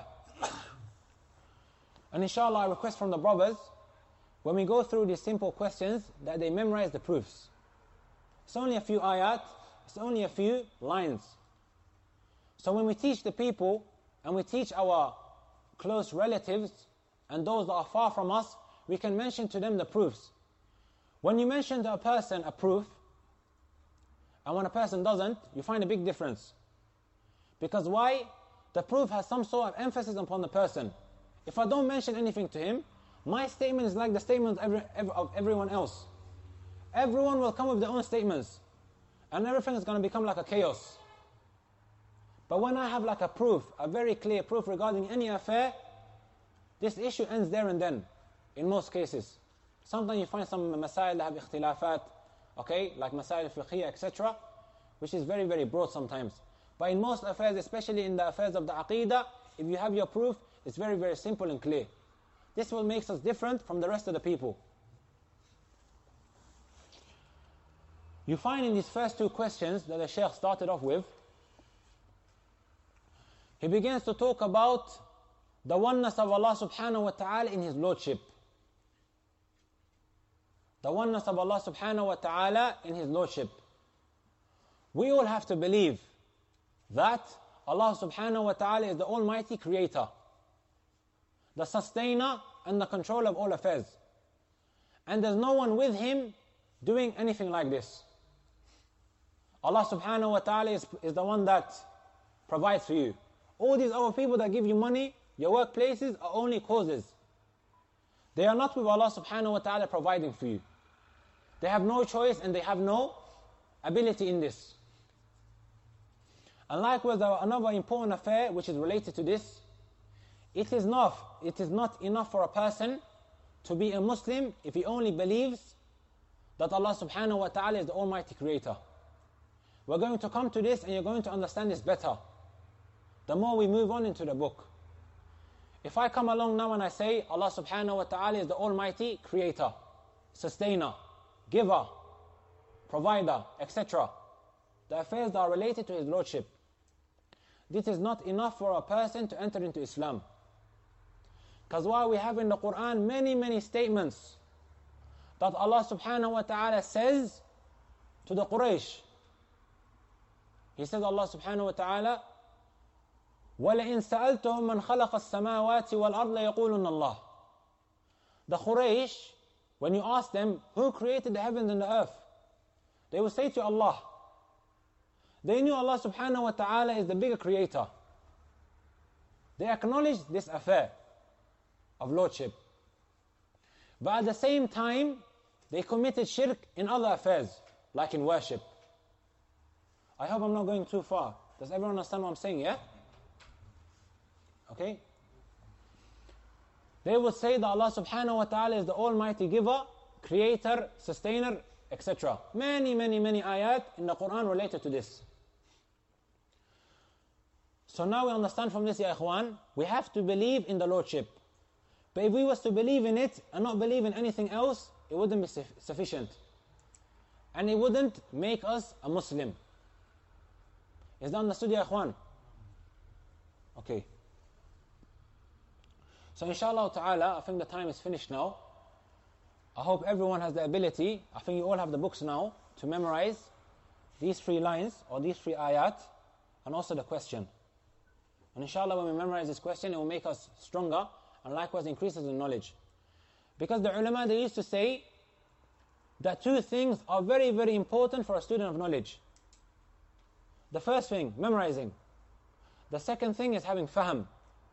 And inshallah, I request from the brothers, when we go through these simple questions, that they memorize the proofs. It's only a few ayat, it's only a few lines. So when we teach the people, and we teach our close relatives, and those that are far from us, we can mention to them the proofs. When you mention to a person a proof, and when a person doesn't, you find a big difference. Because why? The proof has some sort of emphasis upon the person. If I don't mention anything to him, my statement is like the statement of everyone else. Everyone will come with their own statements, and everything is going to become like a chaos. But when I have like a proof, a very clear proof regarding any affair, this issue ends there and then, in most cases. Sometimes you find some masail that have ikhtilafat, okay, like masail fiqhiyya, etc., which is very, very broad sometimes. But in most affairs, especially in the affairs of the aqeedah, if you have your proof, it's very, very simple and clear. This will make us different from the rest of the people. You find in these first two questions that the Shaykh started off with, he begins to talk about the oneness of Allah subhanahu wa ta'ala in His Lordship. The oneness of Allah subhanahu wa ta'ala in His Lordship. We all have to believe that Allah subhanahu wa ta'ala is the Almighty Creator, the sustainer and the controller of all affairs. And there's no one with Him doing anything like this. Allah subhanahu wa ta'ala is the one that provides for you. All these other people that give you money, your workplaces, are only causes. They are not with Allah subhanahu wa ta'ala providing for you. They have no choice and they have no ability in this. And likewise, another important affair which is related to this, it is not enough for a person to be a Muslim if he only believes that Allah subhanahu wa ta'ala is the Almighty Creator. We're going to come to this and you're going to understand this better the more we move on into the book. If I come along now and I say Allah subhanahu wa ta'ala is the Almighty Creator, Sustainer, Giver, Provider, etc., the affairs that are related to His Lordship, this is not enough for a person to enter into Islam. Because while we have in the Quran many statements that Allah subhanahu wa ta'ala says to the Quraysh, He says Allah subhanahu wa ta'ala, وَلَئِن سَأَلْتُهُمْ مَنْ خَلَقَ السَّمَاوَاتِ وَالْأَرْضَ يَقُولُنَّ اللَّهِ. The Quraysh, when you ask them, who created the heavens and the earth? They will say to Allah. They knew Allah subhanahu wa ta'ala is the bigger creator. They acknowledged this affair of lordship. But at the same time, they committed shirk in other affairs, like in worship. I hope I'm not going too far. Does everyone understand what I'm saying, yeah? Okay? They would say that Allah subhanahu wa ta'ala is the Almighty Giver, Creator, Sustainer, etc. Many ayat in the Quran related to this. So now we understand from this, ya ikhwan, we have to believe in the Lordship. But if we was to believe in it and not believe in anything else, it wouldn't be sufficient. And it wouldn't make us a Muslim. Is that understood, ya ikhwan? Okay. So inshallah ta'ala, I think the time is finished now. I hope everyone has the ability, I think you all have the books now, to memorize these 3 lines or these 3 ayat and also the question. And inshallah when we memorize this question, it will make us stronger and likewise increases in knowledge. Because the ulama, they used to say that 2 things are very important for a student of knowledge. The first thing, memorizing. The second thing is having fahm.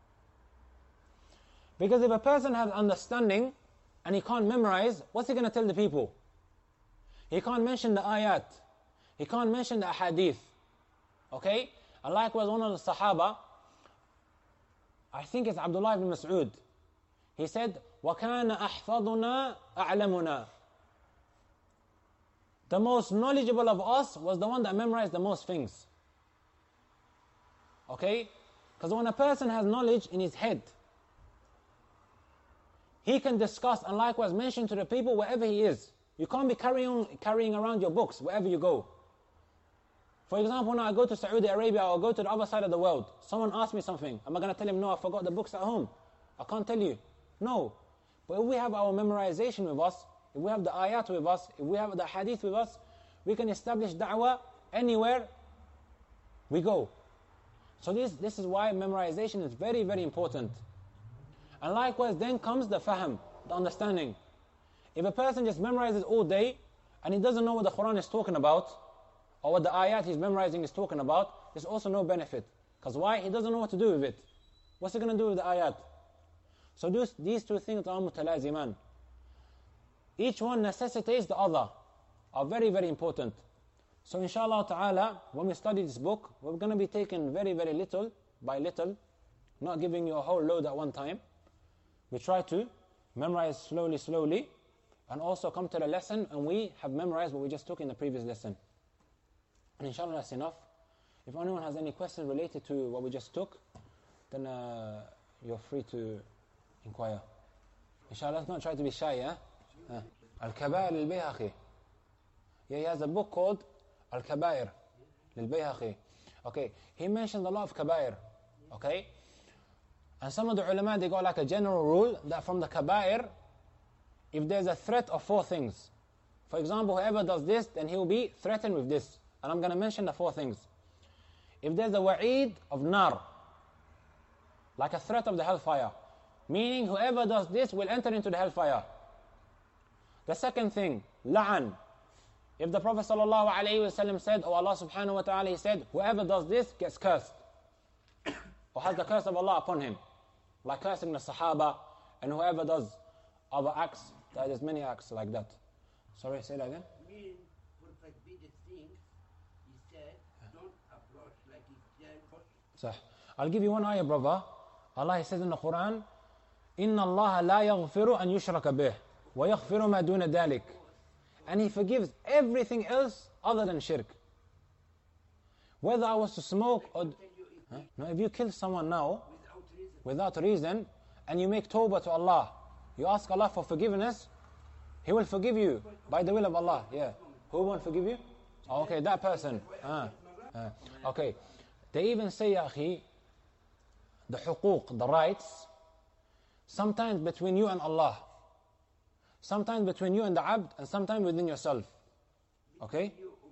Because if a person has understanding and he can't memorize, what's he going to tell the people? He can't mention the ayat. He can't mention the hadith. Okay? And likewise one of the Sahaba, I think it's Abdullah ibn Mas'ud, he said, وَكَانَ أَحْفَظُنَا أَعْلَمُنَا. The most knowledgeable of us was the one that memorized the most things. Okay? Because when a person has knowledge in his head, he can discuss and likewise mention to the people wherever he is. You can't be carrying around your books wherever you go. For example, now I go to Saudi Arabia or go to the other side of the world. Someone asks me something. Am I going to tell him, no, I forgot the books at home? I can't tell you. No. But if we have our memorization with us, if we have the ayat with us, if we have the hadith with us, we can establish da'wah anywhere we go. So this is why memorization is very important. And likewise then comes the fahm, the understanding. If a person just memorizes all day and he doesn't know what the Quran is talking about or what the ayat he's memorizing is talking about, there's also no benefit. Because why? He doesn't know what to do with it. What's he going to do with the ayat? So these 2 things are mutalaziman. Each one necessitates the other, are very important. So inshallah ta'ala, when we study this book, we're going to be taking very little by little, not giving you a whole load at one time. We try to memorize slowly, and also come to the lesson and we have memorized what we just took in the previous lesson. And inshallah that's enough. If anyone has any questions related to what we just took, then you're free to inquire. Inshallah, let's not try to be shy, yeah? Al-Kaba'ir al-Bayhaqi. Yeah, he has a book called Al-Kabair, Lil-Bayhaqi. Okay, he mentioned a lot of kabair. Okay, and some of the ulama, they got like a general rule that from the kabair, if there's a threat of 4 things, for example, whoever does this, then he will be threatened with this. And I'm going to mention the 4 things. If there's a wa'id of nar, like a threat of the hellfire, meaning whoever does this will enter into the hellfire. The second thing, la'an. If the Prophet ﷺ said, or Allah subhanahu wa ta'ala, he said, whoever does this gets cursed, or has the curse of Allah upon him, like cursing the Sahaba, and whoever does other acts, there's many acts like that. Sorry, say that again? Meaning, for forbidden things, he said, don't approach like he's صح. I'll give you one ayah, brother. Allah says in the Quran, إِنَّ اللَّهَ لَا يَغْفِرُ أَن يُشْرَكَ بِهِ وَيَغْفِرُ مَا دُونَ ذَلِكَ. And He forgives everything else other than shirk. Whether I was to smoke or... No, if you kill someone now, without reason, and you make tawbah to Allah, you ask Allah for forgiveness, He will forgive you by the will of Allah. Yeah. Who won't forgive you? Oh, okay, that person. Okay. They even say, ya akhi, the huquq, the rights, sometimes between you and Allah, sometimes between you and the abd, and sometimes within yourself. Okay?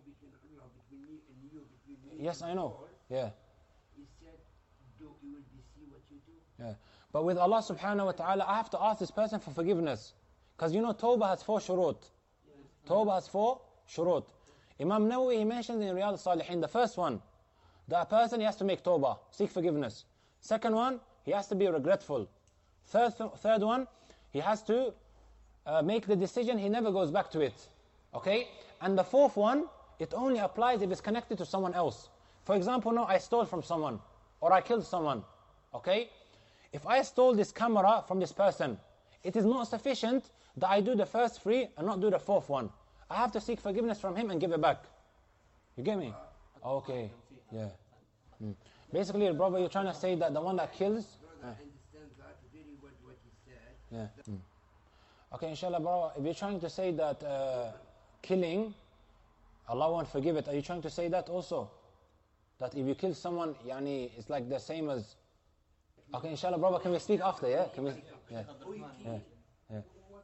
Yes, I know. Yeah. He said, you will see what you do. Yeah. But with Allah subhanahu wa ta'ala, I have to ask this person for forgiveness. Because you know, tawbah has 4 shurut. Tawbah has 4 shurut. Imam Nawawi, he mentions in Riyadh al-Salihin, the first one, that person, he has to make tawbah, seek forgiveness. Second one, he has to be regretful. Third one, he has to make the decision, he never goes back to it. Okay? And the fourth one, it only applies if it's connected to someone else. For example, now I stole from someone, or I killed someone. Okay? If I stole this camera from this person, it is not sufficient that I do the first 3 and not do the 4th one. I have to seek forgiveness from him and give it back. You get me? Okay. Yeah. Basically, brother, you're trying to say that the one that kills... I understand that very well what he said. Yeah. Okay, inshallah, bro, if you're trying to say that killing, Allah won't forgive it, are you trying to say that also? That if you kill someone, yani, it's like the same as... Okay, inshallah, brother, can we speak after, yeah? Can we... Yeah. Yeah. Yeah.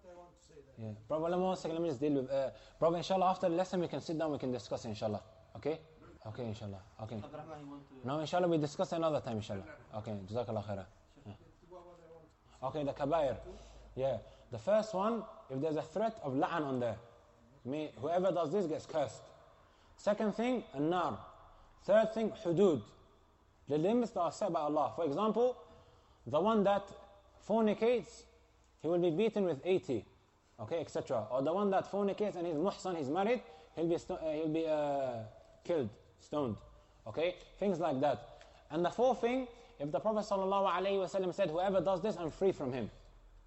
Yeah. Brother, let me just deal with... brother, inshallah, after the lesson, we can sit down, we can discuss, inshallah. Okay? Okay, inshallah. Okay. No, inshallah, we discuss another time, inshallah. Okay, jazakallah khairah. Yeah. Okay, the kabair. Yeah. The first one, if there's a threat of la'an on there, whoever does this gets cursed. Second thing, an-nar. Third thing, hudud. The limits that are set by Allah. For example, the one that fornicates, he will be beaten with 80, okay, etc. Or the one that fornicates and he's muhsan, he's married, he'll be killed, stoned, okay, things like that. And the fourth thing, if the Prophet ﷺ said, whoever does this, I'm free from him.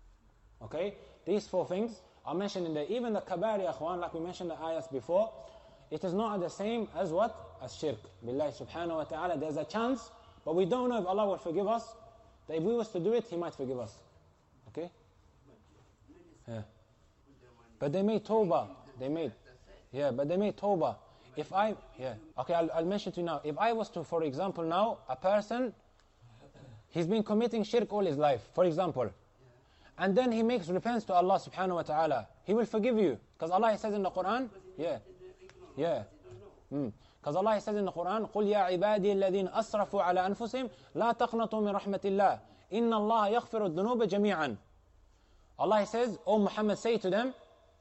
Okay, these 4 things are mentioned in there. Even the kabari, akhwan, like we mentioned the ayahs before, it is not the same as what? As shirk. Billahi subhanahu wa ta'ala, there's a chance, but we don't know if Allah will forgive us, that if we was to do it, He might forgive us. Okay? Yeah. But they made tawbah. But they made tawbah. Okay, I'll mention to you now. If I was to, for example, now, a person, he's been committing shirk all his life, for example, and then he makes repentance to Allah subhanahu wa ta'ala, He will forgive you. Because Allah says in the Quran, because Allah says in the Quran, قُلْ يَا عِبَادِي الَّذِينَ أَسْرَفُوا عَلَى أَنفُسِهِمْ لَا تَقْنَطُوا مِنْ رَحْمَةِ اللَّهِ إِنَّ اللَّهَ يَغْفِرُ الذُّنُوبَ جَمِيعًا. Allah says, O Muhammad, say to them,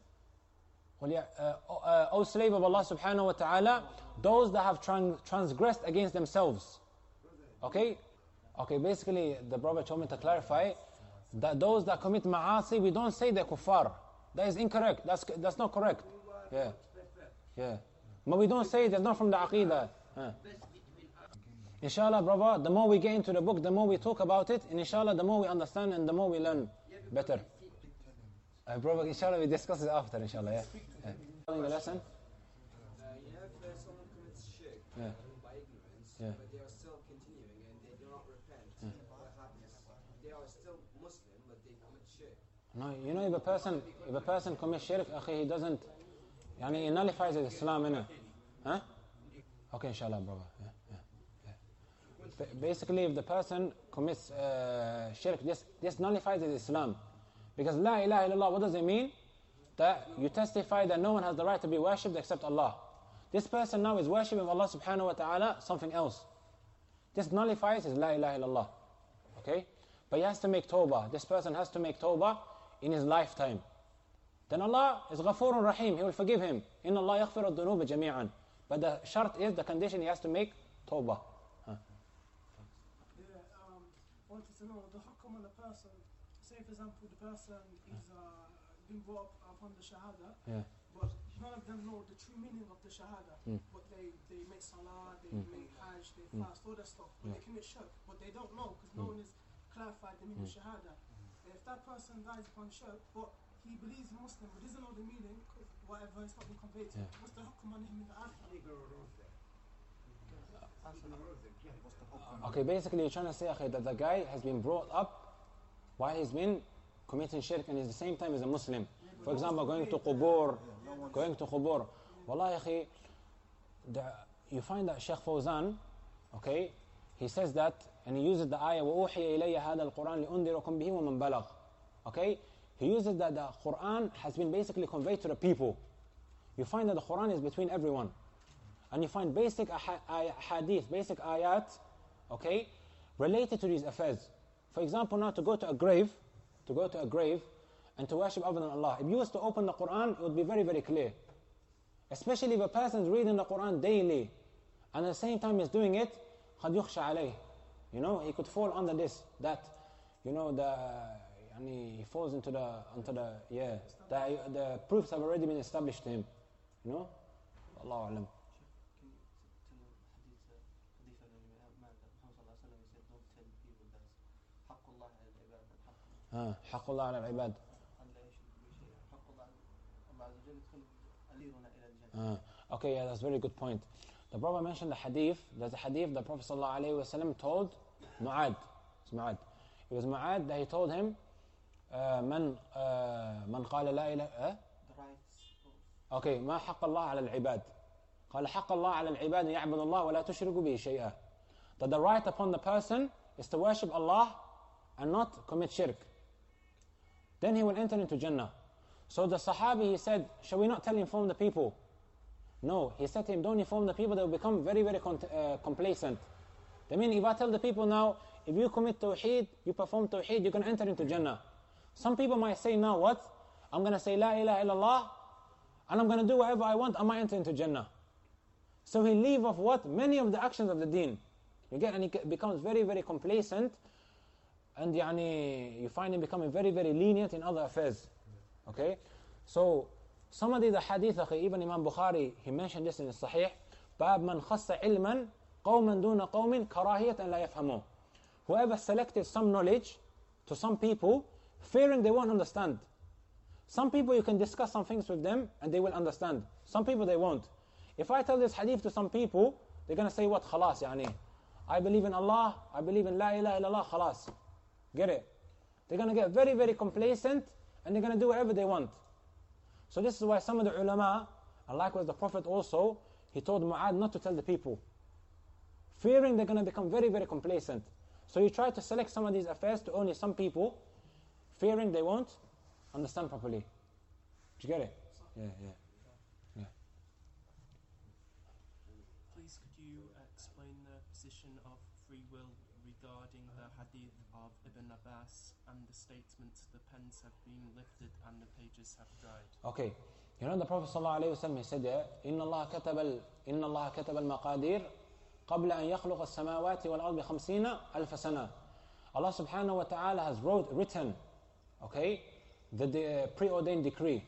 O slave of Allah subhanahu wa ta'ala, those that have transgressed against themselves. Okay, basically the Prophet told me to clarify that those that commit ma'asi, we don't say they're kuffar. That is incorrect. That's not correct. Yeah. But we don't say that's not from the aqidah. Inshallah, brother, the more we get into the book, the more we talk about it, and inshallah, the more we understand and the more we learn better. Brother, inshallah, we discuss it after, inshallah, yeah. Following the lesson? You have someone commits shirk by ignorance, but they are still continuing and they do not repent. What happens? They are still Muslim, but they commit shirk. No, you know, if a person commits shirk, he doesn't, يعني it nullifies Islam, innit? Huh? Okay, inshallah, brother. Yeah. Basically, if the person commits shirk, this nullifies Islam. Because La ilaha illallah, what does it mean? That you testify that no one has the right to be worshipped except Allah. This person now is worshipping Allah subhanahu wa ta'ala something else. This nullifies his La ilaha illallah. Okay? But he has to make tawbah. This person has to make tawbah in his lifetime. Then Allah is Ghafurun Rahim. He will forgive him. Inna Allah yaghfiru dhunuba jami'an. But the shart is, the condition, he has to make tawbah. I wanted to know the hukum on the person. Say, for example, the person is been brought up upon the shahada, but none of them know the true meaning of the shahada. But they make salah, they make hajj, they fast, all that stuff. But they commit shirk, but they don't know because no one has clarified the meaning of shahada. And if that person dies upon shirk, but he believes Muslim, but doesn't know the meaning, because whatever is not been conveyed to him, what's the hukum on him in the after? Okay, basically you're trying to say that the guy has been brought up while he's been committing shirk and at the same time is a Muslim. For example, going to qubur. Wallahi akhi, you find that Shaykh Fawzan, okay, he says that, and he uses the ayah, وَأُوحِيَ إِلَيَّ هَذَا الْقُرْآنِ لِأُنذِرَكُمْ بِهِ وَمَنْ بَلَغْ. Okay, he uses that the Quran has been basically conveyed to the people. You find that the Quran is between everyone. And you find basic hadith, basic ayat, okay, related to these affairs. For example, now to go to a grave and to worship other than Allah. If you was to open the Quran, it would be very, very clear. Especially if a person is reading the Quran daily and at the same time is doing it, قَدْ يُخْشَى عَلَيْهِ. You know, he could fall under this, that, you know, he falls into the proofs have already been established to him. You know? Allahu Alam. حق الله على العباد. Okay, yeah, that's a very good point. The Prophet mentioned the hadith. There's a hadith the Prophet ﷺ told Mu'ad. It's Mu'ad. It was Mu'ad that he told him, من قال لا إله. Okay, ما حق الله على العباد. قال حق الله على العباد أن يعبد الله ولا تشرك به شيئا. That the right upon the person is to worship Allah and not commit shirk. Then he will enter into Jannah. So the Sahabi, he said, shall we not inform the people? No, he said to him, don't inform the people, they will become very, very complacent. I mean, if I tell the people now, if you commit Tawheed, you perform Tawheed, you're going to enter into Jannah. Some people might say now, what? I'm going to say La ilaha illallah, and I'm going to do whatever I want, I might enter into Jannah. So he leave off what? Many of the actions of the deen. You get, and he becomes very, very complacent, and you find him becoming very, very lenient in other affairs. Okay? So, some of the hadith, even Imam Bukhari, he mentioned this in the Sahih, باب من خص علما قوما دون قوم كراهية لا يفهمون. Whoever selected some knowledge to some people, fearing they won't understand. Some people you can discuss some things with them and they will understand. Some people they won't. If I tell this hadith to some people, they're going to say what? Khalas, I believe in Allah, I believe in La ilaha illallah, khalas. Get it? They're going to get very, very complacent and they're going to do whatever they want. So this is why some of the ulama, and likewise the Prophet also, he told Mu'ad not to tell the people, fearing they're going to become very, very complacent. So he tried to select some of these affairs to only some people, fearing they won't understand properly. Did you get it? Yeah. Please could you explain the position of free will regarding the hadith of Ibn Abbas and the statement, the pens have been lifted and the pages have dried? Okay. You know the Prophet ﷺ, he said there, إِنَّ اللَّهَ كَتَبَ الْمَقَادِيرِ قَبْلَ أَنْ يَخْلُقَ السَّمَاوَاتِ وَالْأَرْضِ 50 أَلْفَ سَنَةً. Allah subhanahu wa ta'ala has written, okay, the preordained decree.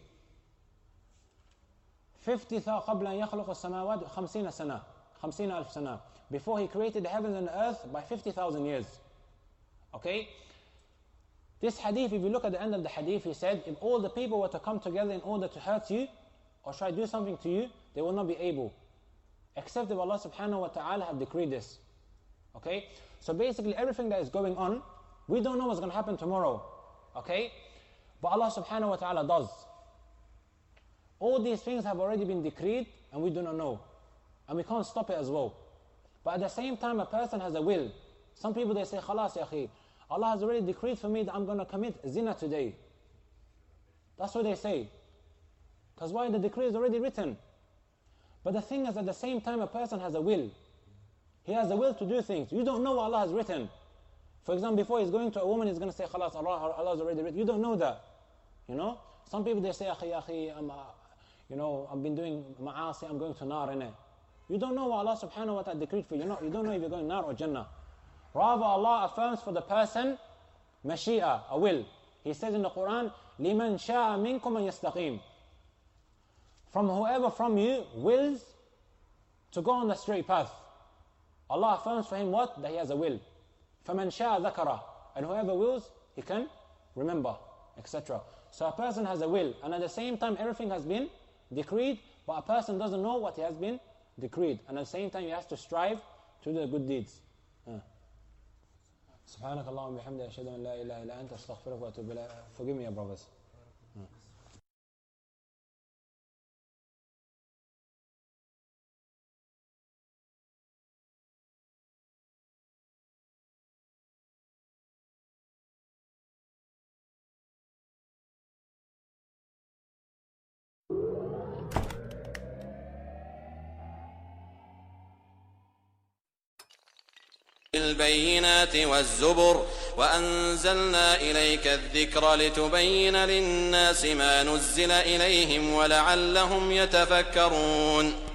50 قبل أن يخلق السماوات 50 سنة 50,000 سنة, before he created the heavens and the earth by 50,000 years. Okay? This hadith, if you look at the end of the hadith, he said, if all the people were to come together in order to hurt you or try to do something to you, they will not be able, except if Allah subhanahu wa ta'ala had decreed this. Okay? So basically everything that is going on, we don't know what's going to happen tomorrow. Okay? But Allah subhanahu wa ta'ala does. All these things have already been decreed and we do not know. And we can't stop it as well. But at the same time, a person has a will. Some people, they say, Khalas, ya akhi, Allah has already decreed for me that I'm going to commit zina today. That's what they say. Because why? The decree is already written. But the thing is, at the same time, a person has a will. He has a will to do things. You don't know what Allah has written. For example, before he's going to a woman, he's going to say, Khalas, Allah has already written. You don't know that. You know? Some people, they say, Akhi, I've been doing ma'asi, I'm going to nar, innit? You don't know what Allah subhanahu wa ta'ala decreed for you. You don't know if you're going nar or jannah. Rather, Allah affirms for the person, mashi'a, a will. He says in the Quran, لِمَنْ شَاءَ مِنْكُمْ أَنْ يَسْتَقِيمُ. From whoever from you wills to go on the straight path. Allah affirms for him what? That he has a will. فَمَنْ شَاءَ ذَكَرَ. And whoever wills, he can remember, etc. So a person has a will, and at the same time everything has been decreed, but a person doesn't know what has been decreed. And at the same time he has to strive to do the good deeds. سبحانك اللهم وبحمدك أشهد أن لا إله إلا أنت أستغفرك وأتوب إليك. Forgive me, brothers. البينات والزبر وأنزلنا إليك الذكر لتبين للناس ما نزل إليهم ولعلهم يتفكرون